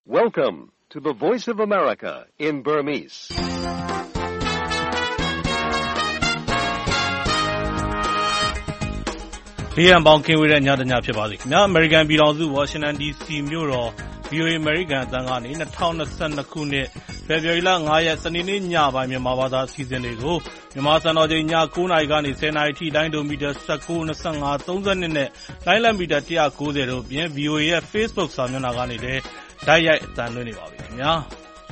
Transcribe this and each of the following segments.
Welcome to the Voice of America in Burmese. ။ဒီရန်ပေါင်းကင်းဝေးတဲ့ညတညဖြစ်ပါစေခင်ဗျာ။ American ပြည်ထောင်စု Washington DC မြို့တော် VOA American အသံကနေ2022ခုနှစ်ဖေဖော်ဝါရီလ5ရက်စနေနေ့ညပိုင်းမြန်မာဘာသာအစီအစဉ်တွေကိုမြန်မာစံတော်ချိန်ည9:00နာရီကနေ10:00နာရီထိလိုင်းဒိုမီတာ19 25 32နဲ့လိုင်းလံမီတာ190တို့ပြင် VOA ရဲ့ Facebook စာမျက်နှာကနေလည်းတိုက်ရိုက်အသံလွှင့်နေပါပြီခင်ဗျာ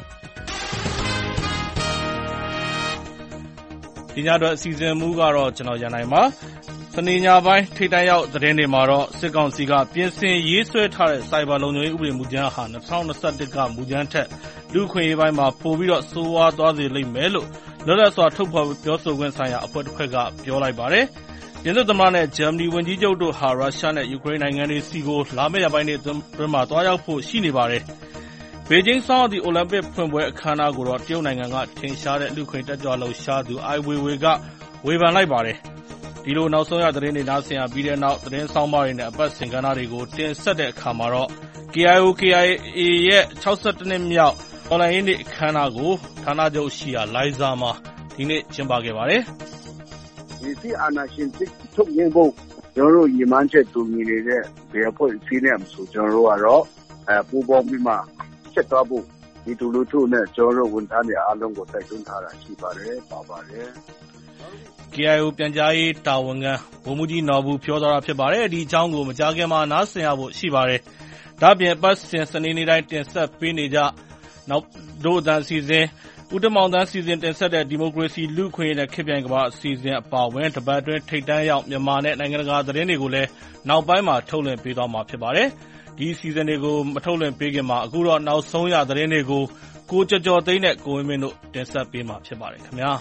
။ဒီညတော့အစီအစဉ်မူကတော့ကျွန်တော်ရန်နိုင်ပါစနေညပိုင်းထိပ်တန်းရောက်သတင်းတွေမှာတော့စစ်ကောင်စီကပြင်ဆင်ရေးဆွဲထားတဲ့စိုက်ဘာလုံခြုံရေးဥပဒေမူကြမ်းဟာ2021ကမူကြမ်းထက်လူခွင့်ရေးပိုင်းမှာပိုပြီးတော့ဆိုးဝါးသွားစေလိမ့်မယ်လို့လွတ်လပ်စွာထုတ်ဖော်ပြောဆိုခွင့်ဆိုင်ရာအဖွဲ့တစ်ဖွဲ့ကပြောလိုက်ပါတယ်။ပြင်သစ်သမ္မတနဲ့ဂျာမနီဝန်ကြီးချုပ်တို့ဟာရုရှားနဲ့ယူကရိန်းနိုင်ငံတွေစီကိုလာမယ့်ရက်ပိုင်းတွေအတွင်းမှာတွားရောက်ဖို့ရှိနေပါတယ်။ဘေဂျင်းဆောင်းဒီအိုလံပစ်ဖွင့်ပွဲအခမ်းအနားကိုတော့တရုတ်နိုင်ငံကထင်ရှားတဲ့လူခွင့်တက်ကြွလှုပ်ရှားသူအိုင်ဝေဝေကဝေဖန်လိုက်ပါတယ်။ဒီလိုနောက်ဆုံးရသတင်းတွေနားဆင်ရပြီးတဲ့နောက်သတင်းဆောင်ပါတွေနဲ့အပတ်စဉ်ကဏ္ဍတွေကိုတင်ဆက်တဲ့အခါမှာတော့ KIO/KIA ရဲ့62နှစ်မြောက်တော်လှန်ရေးနေ့အခမ်းအနားကိုဌာနချုပ်ရှိရာလိုင်ဇာမှာဒီနေ့ကျင်းပခဲ့ပါတယ်။ဒီစစ်အာဏာရှင်စစ်ထုတ်ငြိမ်းဖို့ကျွန်တော်တို့ရည်မှန်းချက်တူညီနေတဲ့ဘယ်အဖွဲ့အစည်းနဲ့မဆိုကျွန်တော်တို့ကတော့ပူးပေါင်းပြီးမှဆက်သွားဖို့ဒီလူထုနဲ့ကျွန်တော်တို့ဝန်ထမ်းတွေအားလုံးကိုတိုက်တွန်းထားတာရှိပါတယ်ပါပါတယ်။ KIO ပြန်ကြားရေးတာဝန်ခံဗိုလ်မှူးကြီးနော်ဘူးပြောသွားတာဖြစ်ပါတယ်။ဒီအကြောင်းကိုမကြာခင်မှာနားဆင်ရဖို့ရှိပါတယ်။ဒါ့အပြင်ပတ်စဉ်စနေနေ့တိုင်းတင်ဆက်ပေးနေကြနောက်တို့အတန်းအစီအစဉ်ဦးတမောင်တန်းစီစဉ်တင်ဆက်တဲ့ဒီမိုကရေစီလူ့ခွင့်ရေးနဲ့ခေတ်ပြိုင်ကမ္ဘာအစီအစဉ်အပါအဝင်တပတ်အတွင်းထိပ်တန်းရောက်မြန်မာနဲ့နိုင်ငံတကာသတင်းတွေကိုလည်းနောက်ပိုင်းမှာထုတ်လွှင့်ပေးသွားမှာဖြစ်ပါတယ်။ဒီအစီအစဉ်တွေကိုမထုတ်လွှင့်ပေးခင်မှာအခုတော့နောက်ဆုံးရသတင်းတွေကိုကိုကျော်သိန်းနဲ့ကိုဝင်းမင်းတို့တင်ဆက်ပေးမှာဖြစ်ပါတယ်ခင်ဗျာ။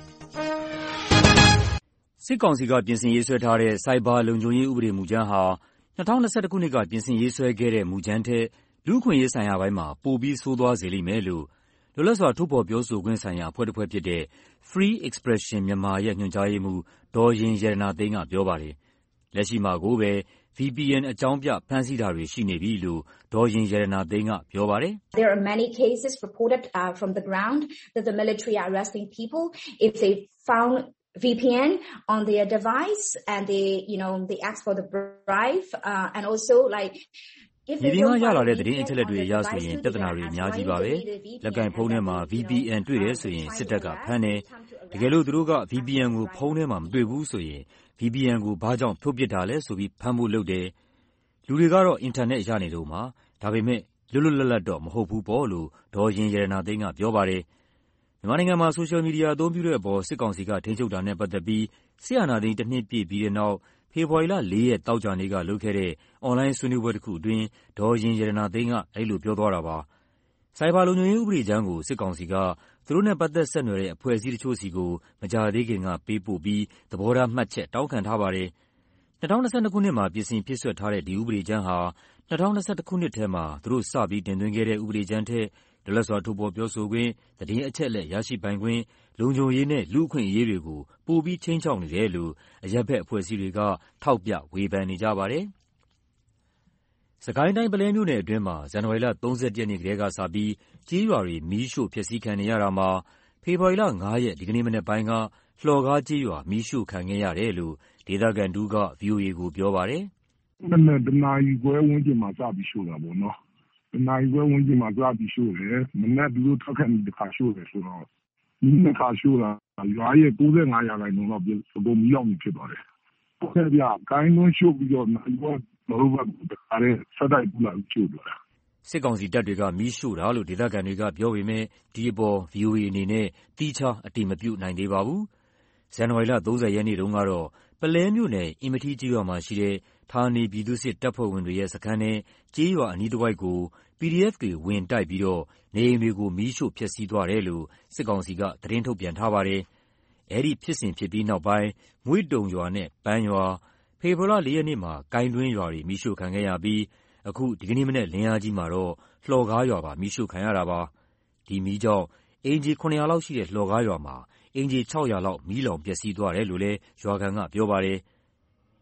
စစ်ကောင်စီကပြင်ဆင်ရေးဆွဲထားတဲ့စိုက်ဘာလုံခြုံရေးဥပဒေမူကြမ်းဟာ2021ခုနှစ်ကပြင်ဆင်ရေးဆွဲခဲ့တဲ့မူကြမ်းထက်လူ့အခွင့်အရေးဆိုင်ရာပိုင်းမှာပိုပြီးဆိုးသွားစေလိမ့်မယ်လို့လွတ်လပ်စွာထုတ်ဖော်ပြောဆိုခွင့်ဆိုင်ရာအဖွဲ့တစ်ဖွဲ့ဖြစ်တဲ့ Free Expression Myanmar ရဲ့ညွှန်ကြားရေးမှူးဒေါ်ရင်ရတနာသိန်းကပြောပါတယ်။လက်ရှိမှာကိုပဲ VPN အကြောင်းပြဖမ်းဆီးတာတွေရှိနေပြီလို့ဒေါ်ရင်ရတနာသိန်းကပြောပါတယ်။ There are many cases reported from the ground that the military are arresting people if they found VPN on their device and they ask for the bribe and also like ဒီပြင်ကရလာတဲ့သတင်းအချက်အလက်တွေအရဆိုရင်ပြဿနာတွေအများကြီးပါပဲ။လက်ကင်ဖုန်းထဲမှာ VPN တွေ့တယ်ဆိုရင်စစ်တပ်ကဖမ်းတယ်။တကယ်လို့သူတို့က VPN ကိုဖုန်းထဲမှာမတွေ့ဘူးဆိုရင် VPN ကိုဘာကြောင့်ဖြုတ်ပစ်တာလဲဆိုပြီးဖမ်းဖို့လုပ်တယ်။လူတွေကတော့အင်တာနက်ရနေတော့မှာဒါပေမဲ့လွတ်လွတ်လပ်လပ်တော့မဟုတ်ဘူးပေါ့လို့ဒေါ်ရင်ရတနာသိန်းကပြောပါတယ်။မြန်မာနိုင်ငံမှာဆိုရှယ်မီဒီယာအသုံးပြုတဲ့အပေါ်စစ်ကောင်စီကထိန်းချုပ်တာနဲ့ပတ်သက်ပြီးစစ်အာဏာသိမ်းတစ်နှစ်ပြည့်ပြီးတဲ့နောက်ဖေဖော်ဝါရီလ4ရက်သောကြာနေ့ကလုပ်ခဲ့တဲ့အွန်လိုင်းဆွေးနွေးပွဲတစ်ခုအတွင်းဒေါ်ရင်ရတနာသိန်းကအဲဒီလိုပြောသွားတာပါ။စိုက်ဘာလုံခြုံရေးဥပဒေကြမ်းကိုစစ်ကောင်စီကသူတို့နဲ့ပတ်သက်ဆက်နွယ်တဲ့အဖွဲ့အစည်းတချို့စီကိုမကြာသေးခင်ကပေးပို့ပြီးသဘောထားမှတ်ချက်တောင်းခံထားပါတယ်။2022ခုနှစ်မှာပြင်ဆင်ဖြည့်စွက်ထားတဲ့ဒီဥပဒေကြမ်းဟာ2021ခုနှစ်ထဲမှာသူတို့စပြီးတင်သွင်းခဲ့တဲ့ဥပဒေကြမ်းထက်လွတ်လပ်စွာထုတ်ဖော်ပြောဆိုခွင့်သတင်းအချက်အလက်ရရှိပိုင်ခွင့်လုံခြုံရေးနဲ့လူ့အခွင့်အရေးတွေကိုပိုပြီးခြိမ်းခြောက်နေတယ်လို့အရပ်ဘက်အဖွဲ့အစည်းတွေကထောက်ပြဝေဖန်နေကြပါတယ်။စကိုင်းတိုင်းပုလဲမြို့နယ်အတွင်းမှာဇန်နဝါရီလ31ရက်နေ့ကတည်းကစပြီးကြေးရွာတွေမီးရှို့ဖျက်ဆီးခံနေရတာမှာဖေဖော်ဝါရီလ5ရက်ဒီကနေ့မနက်ပိုင်းကလှော်ကားကြေးရွာမီးရှို့ခံခဲ့ရတယ်လို့ဒေသခံတူက VOA ကိုပြောပါတယ်။မနေ့တနာရီခွဲဝန်းကျင်မှာစပြီးရှို့တာပေါ့နော်။တနာရီခွဲဝန်းကျင်မှာစပြီးရှို့တယ်။မနေ့သူတို့ထွက်ခန့်ပြီးတစ်ခါရှို့တယ်ဆိုတော့ဒီနှစ်ခါရှို့တာရွာရဲ့95%လောက်အကုန်မီးလောင်ဖြစ်သွားတယ်။ဟုတ်ကဲ့ဗျ။ကိုင်းတွန်းရှို့ပြီးတော့နိုင်ဘောတို့ဘက်တခါတဲ့ဆက်တိုက်ပူလာပြီးရှို့သွားတာ။စစ်ကောင်စီတပ်တွေကမီးရှို့တာလို့ဒေသခံတွေကပြောပေမဲ့ဒီအပေါ် VOA အနေနဲ့သီးခြားအတည်မပြုနိုင်သေးပါဘူး။ဇန်နဝါရီလ30ရက်နေ့တုန်းကတော့ပုလဲမြို့နယ်အင်မထီးကျေးရွာမှာရှိတဲ့ဌာနေပြည်သူ့စစ်တပ်ဖွဲ့ဝင်တွေရဲ့စခန်းနဲ့ကျေးရွာအနီးတစ်ဝိုက်ကို PDF တွေဝင်တိုက်ပြီးတော့နေအိမ်တွေကိုမီးရှို့ဖျက်ဆီးသွားတယ်လို့စစ်ကောင်စီကသတင်းထုတ်ပြန်ထားပါတယ်။အဲဒီဖြစ်စဉ်ဖြစ်ပြီးနောက်ပိုင်းမွေ့တုံရွာနဲ့ပန်းရွာဖေဖော်ဝါရီလ4ရက်နေ့မှာကိုင်းတွင်းရွာတွေမီးရှို့ခံခဲ့ရပြီးအခုဒီကနေ့မနက်လင်းအားကြီးမှာတော့လှော်ကားရွာပါမီးရှို့ခံရတာပါ။ဒီမီးကြောင့်အင်ဂျီ900လောက်ရှိတဲ့လှော်ကားရွာမှာအင်ဂျီ600လောက်မီးလောင်ပျက်စီးသွားတယ်လို့လည်းရွာခံကပြောပါတယ်။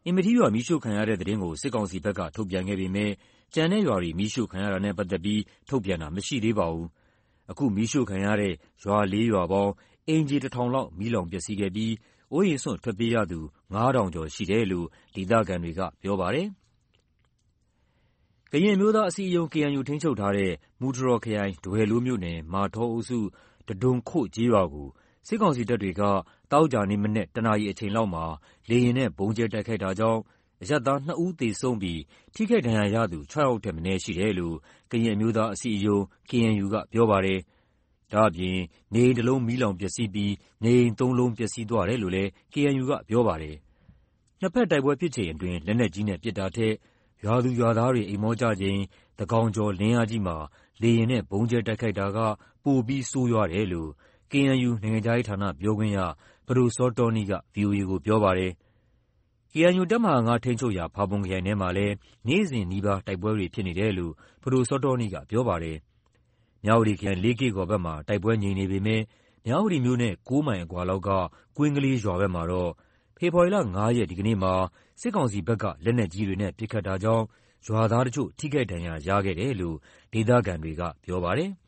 အင်မထီးရွာမီးရှို့ခံရတဲ့သတင်းကိုစစ်ကောင်စီဘက်ကထုတ်ပြန်ခဲ့ပေမဲ့ကျန်တဲ့ရွာတွေမီးရှို့ခံရတာနဲ့ပတ်သက်ပြီးထုတ်ပြန်တာမရှိသေးပါဘူး။အခုမီးရှို့ခံရတဲ့ရွာ 4 ရွာပေါင်းအိမ်ခြေ 1,000 လောက်မီးလောင်ပျက်စီးခဲ့ပြီးအိုးအိမ်စွန့်ထွက်ပြေးရသူ 5,000 ကျော်ရှိတယ်လို့ဒေသခံတွေကပြောပါတယ်။ကရင်အမျိုးသားအစည်းအရုံး KNU ထိန်းချုပ်ထားတဲ့မူတရော်ခရိုင်ဒွယ်လိုးမြို့နယ်မာထောအုပ်စုတဒုံခို့ကျေးရွာကိုစစ်ကောင်စီတပ်တွေကသောကြာနေ့မနက် 1 နာရီအချိန်လောက်မှာလေယာဉ်နဲ့ဗုံးကြဲတိုက်ခိုက်တာကြောင့်အရပ်သား 2 ဦးသေဆုံးပြီးထိခိုက်ဒဏ်ရာရသူ 6 ယောက်ထက်မနည်းရှိတယ်လို့ကရင်အမျိုးသားအစည်းအရုံး KNU ကပြောပါတယ်။ဒါ့အပြင်နေအိမ်တစ်လုံးမီးလောင်ပျက်စီးပြီးနေအိမ် 3 လုံးပျက်စီးသွားတယ်လို့လည်း KNU ကပြောပါတယ်။နှစ်ဖက်တိုက်ပွဲဖြစ်ချိန်အတွင်းလက်နက်ကြီးနဲ့ပစ်တာထက်ရွာသူရွာသားတွေအိမ်မောကျချိန်သန်းခေါင်ကျော်လင်းအားကြီးမှာလေယာဉ်နဲ့ဗုံးကြဲတိုက်ခိုက်တာကပိုပြီးဆိုးရွားတယ်လို့ KNU နိုင်ငံခြားရေးဌာနပြောခွင့်ရပဒိုစောတောနီးက VOA ကိုပြောပါတယ်။ KNU တပ်မဟာ 5 ထိန်းချုပ်ရာဖာပွန်ခရိုင်ထဲမှာလည်းနေ့စဉ်နီးပါးတိုက်ပွဲတွေဖြစ်နေတယ်လို့ပဒိုစောတောနီးကပြောပါတယ်။မြဝတီခရိုင်လေးကေ့ကော်ဘက်မှာတိုက်ပွဲငြိမ်နေပေမဲ့မြဝတီမြို့နဲ့ 9 မိုင်အကွာလောက်ကကွင်းကလေးရွာဘက်မှာတော့ဖေဖော်ဝါရီလ 5 ရက်ဒီကနေ့မှာစစ်ကောင်စီဘက်ကလက်နက်ကြီးတွေနဲ့ပစ်ခတ်တာကြောင့်ရွာသားတချို့ထိခိုက်ဒဏ်ရာရခဲ့တယ်လို့ဒေသခံတွေကပြောပါတယ်။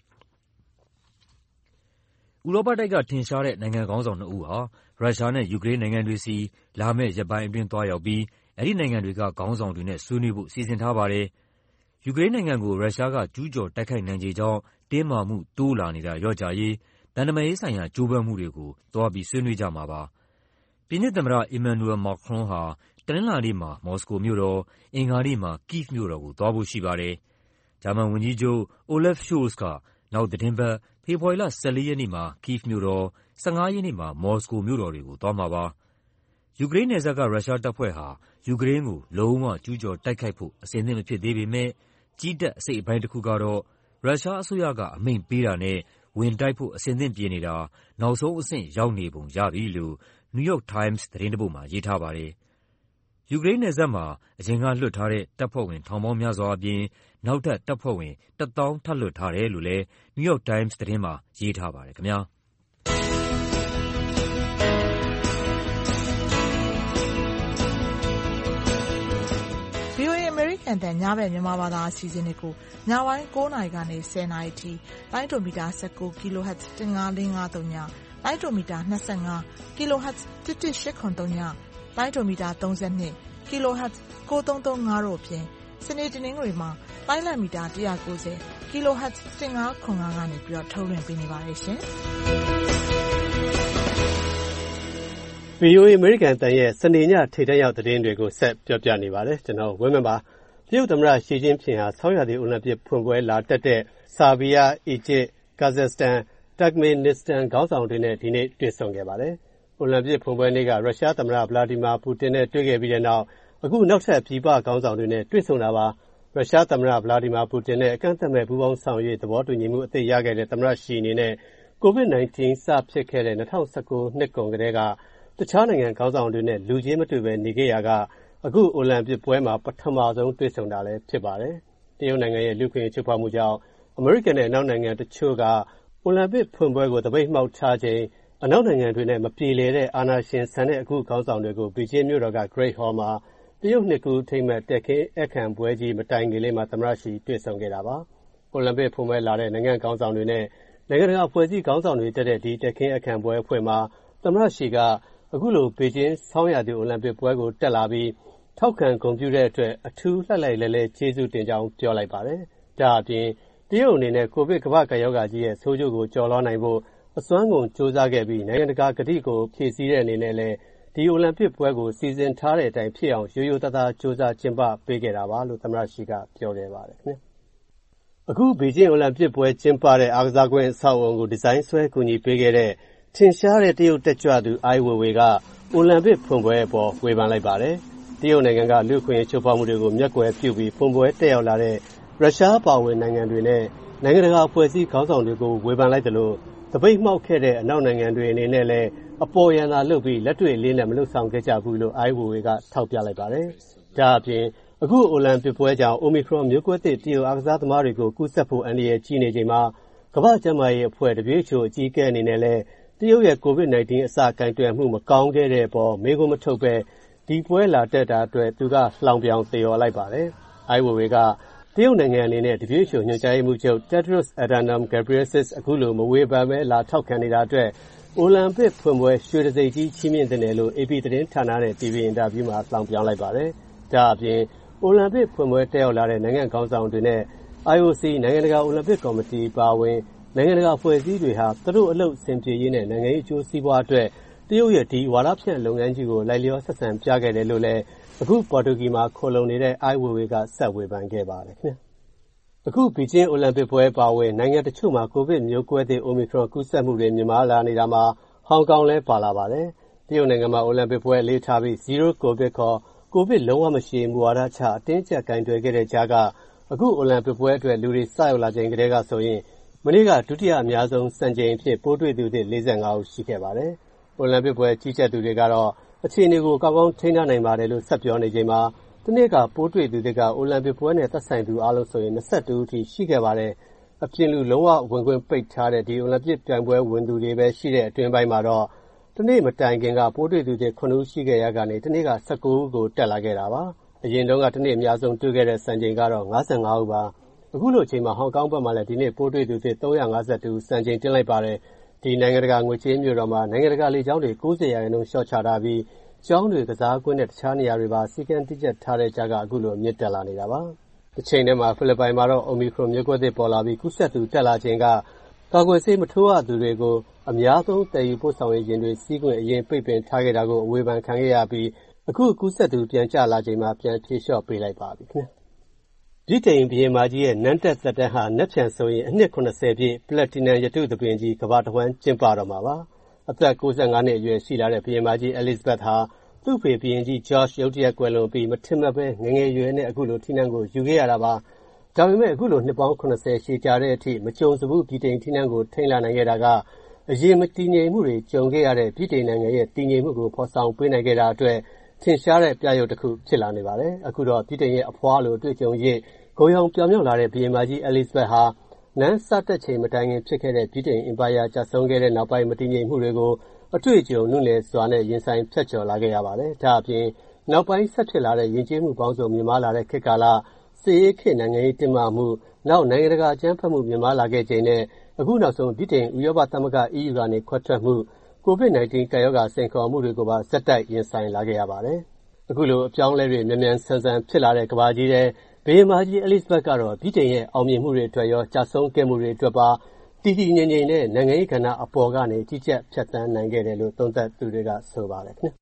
ဥရောပတိုက်ကထင်ရှားတဲ့နိုင်ငံခေါင်းဆောင် 2 ဦးဟာရုရှားနဲ့ယူကရိန်းနိုင်ငံတွေဆီလာမယ့်ရက်ပိုင်းအတွင်းသွားရောက်ပြီးအဲဒီနိုင်ငံတွေကခေါင်းဆောင်တွေနဲ့ဆွေးနွေးဖို့စီစဉ်ထားပါတယ်။ယူကရိန်းနိုင်ငံကိုရုရှားကကျူးကျော်တိုက်ခိုက်နိုင်ခြေကြောင့်တင်းမာမှုတိုးလာနေတာလျော့ကျရေးသံတမန်ရေးဆိုင်ရာကြိုးပမ်းမှုတွေကိုသွားပြီးဆွေးနွေးကြမှာပါ။ပြင်သစ်သမ္မတ Emmanuel Macron ဟာတနင်္လာနေ့မှာမော်စကိုမြို့တော်အင်္ဂါနေ့မှာကိဗ်မြို့တော်ကိုသွားဖို့ရှိပါတယ်။ဂျာမန်ဝန်ကြီးချုပ် Olaf Scholz ကနောက်သီတင်းပတ်ဖေဖော်ဝါရီလ 14 ရက်နေ့မှာကိဗ်မြို့တော်၊ 15 ရက်နေ့မှာမော်စကိုမြို့တော်တွေကိုသွားမှာပါ။ယူကရိန်းနယ်စပ်ကရုရှားတပ်ဖွဲ့ဟာယူကရိန်းကိုလုံးဝကျူးကျော်တိုက်ခိုက်ဖို့အဆင်သင့်မဖြစ်သေးပေမဲ့ကြည်းတပ်အစိတ်အပိုင်းတစ်ခုကတော့ရုရှားအစိုးရကအမိန့်ပေးတာနဲ့ဝင်တိုက်ဖို့အဆင်သင့်ပြင်နေတာနောက်ဆုံးအဆင့်ရောက်နေပုံရပြီလို့ New York Times သတင်းတစ်ပုဒ်မှာရေးထားပါတယ်။ယူကရိန်းနယ်စပ်မှာအရင်ကလွှတ်ထားတဲ့တပ်ဖွဲ့ဝင်ထောင်ပေါင်းများစွာအပြင်နောက်ထပ်တပ်ဖွဲ့ဝင် 1,000 ထပ်လွှတ်ထားတယ်လို့လည်း New York Times သတင်းမှာရေးထားပါတယ်ခင်ဗျာ။ VOA အမေရိကန်တန်ညဘက်မြန်မာဘာသာအစီအစဉ်တွေကိုညပိုင်း 9 နာရီကနေ 10 နာရီထိလိုင်းဒိုမီတာ 19 kHz 15453ညလိုင်းဒိုမီတာ 25 kHz 11803ညလိုင်းဒိုမီတာ 32 kHz 9335တို့အပြင်စနေတနင်္ဂနွေမှာလိုင်းလံမီတာ 190 kHz 1505ကနေပြီးတော့ထုတ်လွှင့်ပေးနေပါတယ်ရှင်။ VOA အမေရိကန်တန်ရဲ့စနေညထိပ်တန်းရောက်သတင်းတွေကိုဆက်ပြောပြနေပါတယ်ကျွန်တော်ဝင်းမပါတရုတ်သမ္မတရှီကျင်းဖျင်ဟာဆောင်းရာသီအိုလံပစ်ဖွင့်ပွဲလာတက်တဲ့ဆာဘီးယား၊အီဂျစ်၊ကာဇက်စတန်၊တက်မင်နစ္စတန်ခေါင်းဆောင်တွေနဲ့ဒီနေ့တွေ့ဆုံခဲ့ပါတယ်အိုလံပစ်ဖွင့်ပွဲနေ့ကရုရှားသမ္မတဗလာဒီမာပူတင်နဲ့တွေ့ခဲ့ပြီးတဲ့နောက်အခုနောက်ထပ်ပြည်ပခေါင်းဆောင်တွေနဲ့တွေ့ဆုံတာပါရုရှားသမ္မတဗလာဒီမာပူတင်နဲ့အကန့်အသတ်မဲ့ပူးပေါင်းဆောင်ရွက်သဘောတူညီမှုအသစ်ရခဲ့တဲ့သမ္မတရှီအနေနဲ့ COVID-19 စဖြစ်ခဲ့တဲ့2019နှစ်ကုန်ကတည်းကတခြားနိုင်ငံခေါင်းဆောင်တွေနဲ့လူချင်းမတွေ့ဘဲနေခဲ့ရကအခုအိုလံပစ်ပွဲမှာပထမဆုံးတွေ့ဆုံတာလည်းဖြစ်ပါတယ်။တရုတ်နိုင်ငံရဲ့လူ့ခွင့်ရေးချိုးဖောက်မှုကြောင့်အမေရိကန်နဲ့အနောက်နိုင်ငံတချို့ကအိုလံပစ်ဖွင့်ပွဲကိုတပိတ်မှောက်ထားချိန်အနောက်နိုင်ငံတွေနဲ့မပြေလည်တဲ့အာဏာရှင်ဆန်တဲ့အခုခေါင်းဆောင်တွေကိုဘေကျင်းမြို့တော်က Great Hall မှာတရုတ်နှစ်ကူးထိပ်မှတ်တက်ခင်းအခမ်းပွဲကြီးမတိုင်ခင်လေးမှာသမ္မတရှီတွေ့ဆုံခဲ့တာပါ။အိုလံပစ်ဖွင့်ပွဲလာတဲ့နိုင်ငံခေါင်းဆောင်တွေနဲ့နိုင်ငံတကာအဖွဲ့အစည်းခေါင်းဆောင်တွေတက်တဲ့ဒီတက်ခင်းအခမ်းပွဲအဖွဲ့မှာသမ္မတရှီကအခုလိုဘေကျင်းဆောင်းရာသီအိုလံပစ်ပွဲကိုတက်လာပြီးထောက်ခံဂုဏ်ပြုတဲ့အတွက်အထူးလှိုက်လှိုက်လဲလဲကျေးဇူးတင်ကြောင်းပြောလိုက်ပါတယ်။ဒါအပြင်တရုတ်အနေနဲ့ကိုဗစ်ကမ္ဘာ့ကပ်ရောဂါကြီးရဲ့ဆိုးကျိုးကိုကျော်လွှားနိုင်ဖို့အစွမ်းကုန်စူးစမ်းခဲ့ပြီးနိုင်ငံတကာကတိကိုဖြည့်ဆည်းတဲ့အနေနဲ့လည်းဒီအိုလံပစ်ပွဲကိုစီစဉ်ထားတဲ့အတိုင်းဖြစ်အောင်ရိုးရိုးသားသားစူးစမ်းကျင်းပပေးခဲ့တာပါလို့သမ္မတရှီကပြောခဲ့ပါတယ်ခင်ဗျ။အခုဘေကျင်းအိုလံပစ်ပွဲကျင်းပတဲ့အားကစားကွင်းအဆောက်အအုံကိုဒီဇိုင်းဆွဲကူညီပေးခဲ့တဲ့ထင်ရှားတဲ့တရုတ်တက်ကြွသူအိုင်ဝေဝေကအိုလံပစ်ဖွင့်ပွဲအပေါ်ဝေဖန်လိုက်ပါတယ်။တရုတ်နိုင်ငံကလူ့အခွင့်အရေးချိုးဖောက်မှုတွေကိုမျက်ကွယ်ပြုပြီးဖွင့်ပွဲတက်ရောက်လာတဲ့ရုရှားပါဝင်နိုင်ငံတွေနဲ့နိုင်ငံတကာအဖွဲ့အစည်းခေါင်းဆောင်တွေကိုဝေဖန်လိုက်တယ်လို့တပိတ်မှောက်ခဲ့တဲ့အနောက်နိုင်ငံတွေအနေနဲ့လည်းအပေါ်ယံသာလုပ်ပြီးလက်တွေ့လေးနဲ့မလုပ်ဆောင်ခဲ့ကြဘူးလို့အိုင်ဝေဝေကထောက်ပြလိုက်ပါတယ်။ဒါအပြင်အခုအိုလံပစ်ပွဲကြောင့် Omicron မျိုးကွဲသစ်တရုတ်အားကစားသမားတွေကိုကူးစက်ဖို့အန္တရာယ်ကြီးနေချိန်မှာကမ္ဘာ့ကျန်းမာရေးအဖွဲ့ WHO အကြီးအကဲအနေနဲ့လည်းတရုတ်ရဲ့ COVID-19 အစကင်တွယ်မှုမကောင်းခဲ့တဲ့အပေါ်မေးခွန်းမထုတ်ဘဲဒီပွဲလာတက်တာအတွက်သူကလှောင်ပြောင်သေရော်လိုက်ပါတယ်။ အိုင်ဝေဝေကတရုတ်နိုင်ငံအနေနဲ့ WHO ညွှန်ကြားရေးမှူးချုပ် Tedros Adhanom Ghebreyesus အခုလိုမဝေဖန်ပဲလာထောက်ခံနေတာအတွက်အိုလံပစ်ဖွင့်ပွဲရွှေတံဆိပ်ကြီးချီးမြှင့်သင့်တယ်လို့ AP သတင်းဌာနနဲ့ TV အင်တာဗျူးမှာလှောင်ပြောင်လိုက်ပါတယ်။ဒါအပြင်အိုလံပစ်ဖွင့်ပွဲတက်ရောက်လာတဲ့နိုင်ငံခေါင်းဆောင်တွေနဲ့ IOC နိုင်ငံတကာအိုလံပစ်ကော်မတီပါဝင်နိုင်ငံတကာအဖွဲ့အစည်းတွေဟာသူတို့အလုပ်ဆင်ပြေရေးနဲ့နိုင်ငံရေးအကျိုးစီးပွားအတွက်တရုတ်ရဲ့ဒီဝါဒဖြန့်လုပ်ငန်းကြီးကိုလိုက်လျောဆက်ဆံပြခဲ့တယ်လို့လည်းအခုပေါ်တူဂီမှာခိုလုံနေတဲ့အိုင်ဝေဝေကဆက်ဝေဖန်ခဲ့ပါတယ်ခင်ဗျာ။အခုဘီကျင်းအိုလံပစ်ပွဲပါဝင်နိုင်ငံတချို့မှာကိုဗစ်မျိုးကွဲသစ် Omicron ကူးစက်မှုတွေမြင့်မားလာနေတာမှာဟောင်ကောင်လည်းပါလာပါတယ်။တရုတ်နိုင်ငံမှာအိုလံပစ်ပွဲလေးထားပြီး Zero COVID ခေါ်ကိုဗစ်လုံးဝမရှိမူဝါဒချအတင်းကျပ်ကင်တွယ်ခဲ့တဲ့ကြားကအခုအိုလံပစ်ပွဲအတွက်လူတွေစရောက်လာချိန်ကတည်းကဆိုရင်မနေ့ကဒုတိယအများဆုံးစံချိန်အဖြစ်ပိုးတွေ့သူသစ်45ဦးရှိခဲ့ပါတယ်။အိုလံပစ်ပွဲကြီးကြပ်သူတွေကတော့အခြေအနေကိုကောင်းကောင်းထိန်းထားနိုင်ပါတယ်လို့ဆက်ပြောနေချိန်မှာဒီနေ့ကပိုးတွေ့သူတွေကအိုလံပစ်ပွဲနဲ့သက်ဆိုင်သူအားလုံးဆိုရင်22ဦးထိရှိခဲ့ပါတယ်။အပြင်လူလုံးဝဝင်ခွင့်ပိတ်ထားတဲ့ဒီအိုလံပစ်ပြိုင်ပွဲဝင်သူတွေပဲရှိတဲ့အတွင်းပိုင်းမှာတော့ဒီနေ့မတိုင်ခင်ကပိုးတွေ့သူတွေ9ဦးရှိခဲ့ရကနေဒီနေ့က19ဦးကိုတက်လာခဲ့တာပါ။အရင်တုန်းကဒီနေ့အများဆုံးတွေ့ခဲ့တဲ့စံချိန်ကတော့55ဦးပါ။အခုလိုအချိန်မှာဟောင်ကောင်ဘက်မှာလည်းဒီနေ့ပိုးတွေ့သူတွေ352ဦးစံချိန်တင်လိုက်ပါတယ်။ဒီနိုင်ငံတကာငွေကြေးမြို့တော်မှာနိုင်ငံတကာလေကြောင်းတွေ90%လျှော့ချထားပြီးကျောင်းတွေကစားကွင်းနဲ့တခြားနေရာတွေပါစီကံတိကျထားတဲ့ကြားကအခုလိုမြင့်တက်လာနေတာပါ။တစ်ချိန်တည်းမှာဖိလစ်ပိုင်မှာတော့ Omicron မျိုးကွဲသစ်ပေါ်လာပြီးကူးစက်သူတက်လာခြင်းကကာကွယ်ဆေးမထိုးရသူတွေကိုအများဆုံးတည်ယူပို့ဆောင်ရေးယာဉ်တွေစီးခွင့်အရင်ပိတ်ပင်ထားခဲ့တာကိုအဝေဖန်ခံခဲ့ရပြီးအခုကူးစက်သူပြန်ကျလာချိန်မှာပြန်ဖြေလျှော့ပေးလိုက်ပါပြီခင်ဗျာ။ဗြိတိန်ဘုရင်မကြီးရဲ့နန်းတက်သက်တမ်းဟာနက်ဖြန်ဆိုရင်အနှစ်80ပြည့်ပလက်တီနမ်ရတုသဘင်ကြီးကမ္ဘာတစ်ဝန်းကျင်းပတော့မှာပါ။အသက်65နှစ်အရွယ်ရှိလာတဲ့ဘုရင်မကြီး Elizabeth ဟာသူ့ဖေဘုရင်ကြီး George ရုတ်တရက်ကွယ်လွန်ပြီးမထင်မှတ်ပဲငယ်ငယ်ရွယ်နဲ့အခုလိုထီးနန်းကိုယူခဲ့ရတာပါ။ဒါပေမဲ့အခုလိုနှစ်ပေါင်း80ရှည်ကြာတဲ့အထိမကြုံစဘူးဗြိတိန်ထီးနန်းကိုထိန်းလာနိုင်ခဲ့တာကအရေးမတည်ငြိမ်မှုတွေကြုံခဲ့ရတဲ့ဗြိတိန်နိုင်ငံရဲ့တည်ငြိမ်မှုကိုဖော်ဆောင်ပေးနိုင်ခဲ့တာအတွက်ထင်ရှားတဲ့ပြရုပ်တစ်ခုဖြစ်လာနေပါတယ်။အခုတော့ဗြိတိန်ရဲ့အဖွားလိုအတွေ့အကြုံရစ်ဂုဏ်ရောင်ပြောင်မြောက်လာတဲ့ဘုရင်မကြီး Elizabeth ဟာနန်းစတက်ချိန်မတိုင်ခင်ဖြစ်ခဲ့တဲ့ဗြိတိန်အင်ပါယာကျဆုံးခဲ့တဲ့နောက်ပိုင်းမတည်ငြိမ်မှုတွေကိုအတွေ့အကြုံနုနယ်စွာနဲ့ရင်ဆိုင်ဖြတ်ကျော်လာခဲ့ရပါတယ်။ဒါအပြင်နောက်ပိုင်းဆက်ဖြစ်လာတဲ့ယဉ်ကျေးမှုပေါင်းစုံမြင့်မားလာတဲ့ခေတ်ကာလစစ်ရေးခေတ်နိုင်ငံရေးတင်းမာမှုနောက်နိုင်ငံတကာအကြမ်းဖက်မှုမြင့်မားလာခဲ့ချိန်နဲ့အခုနောက်ဆုံးဗြိတိန်ဥရောပသမဂ္ဂ EU ကနေခွဲထွက်မှု COVID-19 ကပ်ရောဂါစိန်ခေါ်မှုတွေကိုပါဆက်တိုက်ရင်ဆိုင်လာခဲ့ရပါတယ်။အခုလိုအပြောင်းအလဲတွေမြန်မြန်ဆန်ဆန်ဖြစ်လာတဲ့ကမ္ဘာကြီးထဲဘုရင်မကြီး Elizabeth ကတော့ဗြိတိန်ရဲ့အောင်မြင်မှုတွေအတွက်ရောကျဆုံးခဲ့မှုတွေအတွက်ပါတည်တည်ငြိမ်ငြိမ်နဲ့နိုင်ငံရေးကဏ္ဍအပေါ်ကနေကြီးကြပ်ဖြတ်သန်းနိုင်ခဲ့တယ်လို့သုံးသပ်သူတွေကဆိုပါတယ်ခင်ဗျာ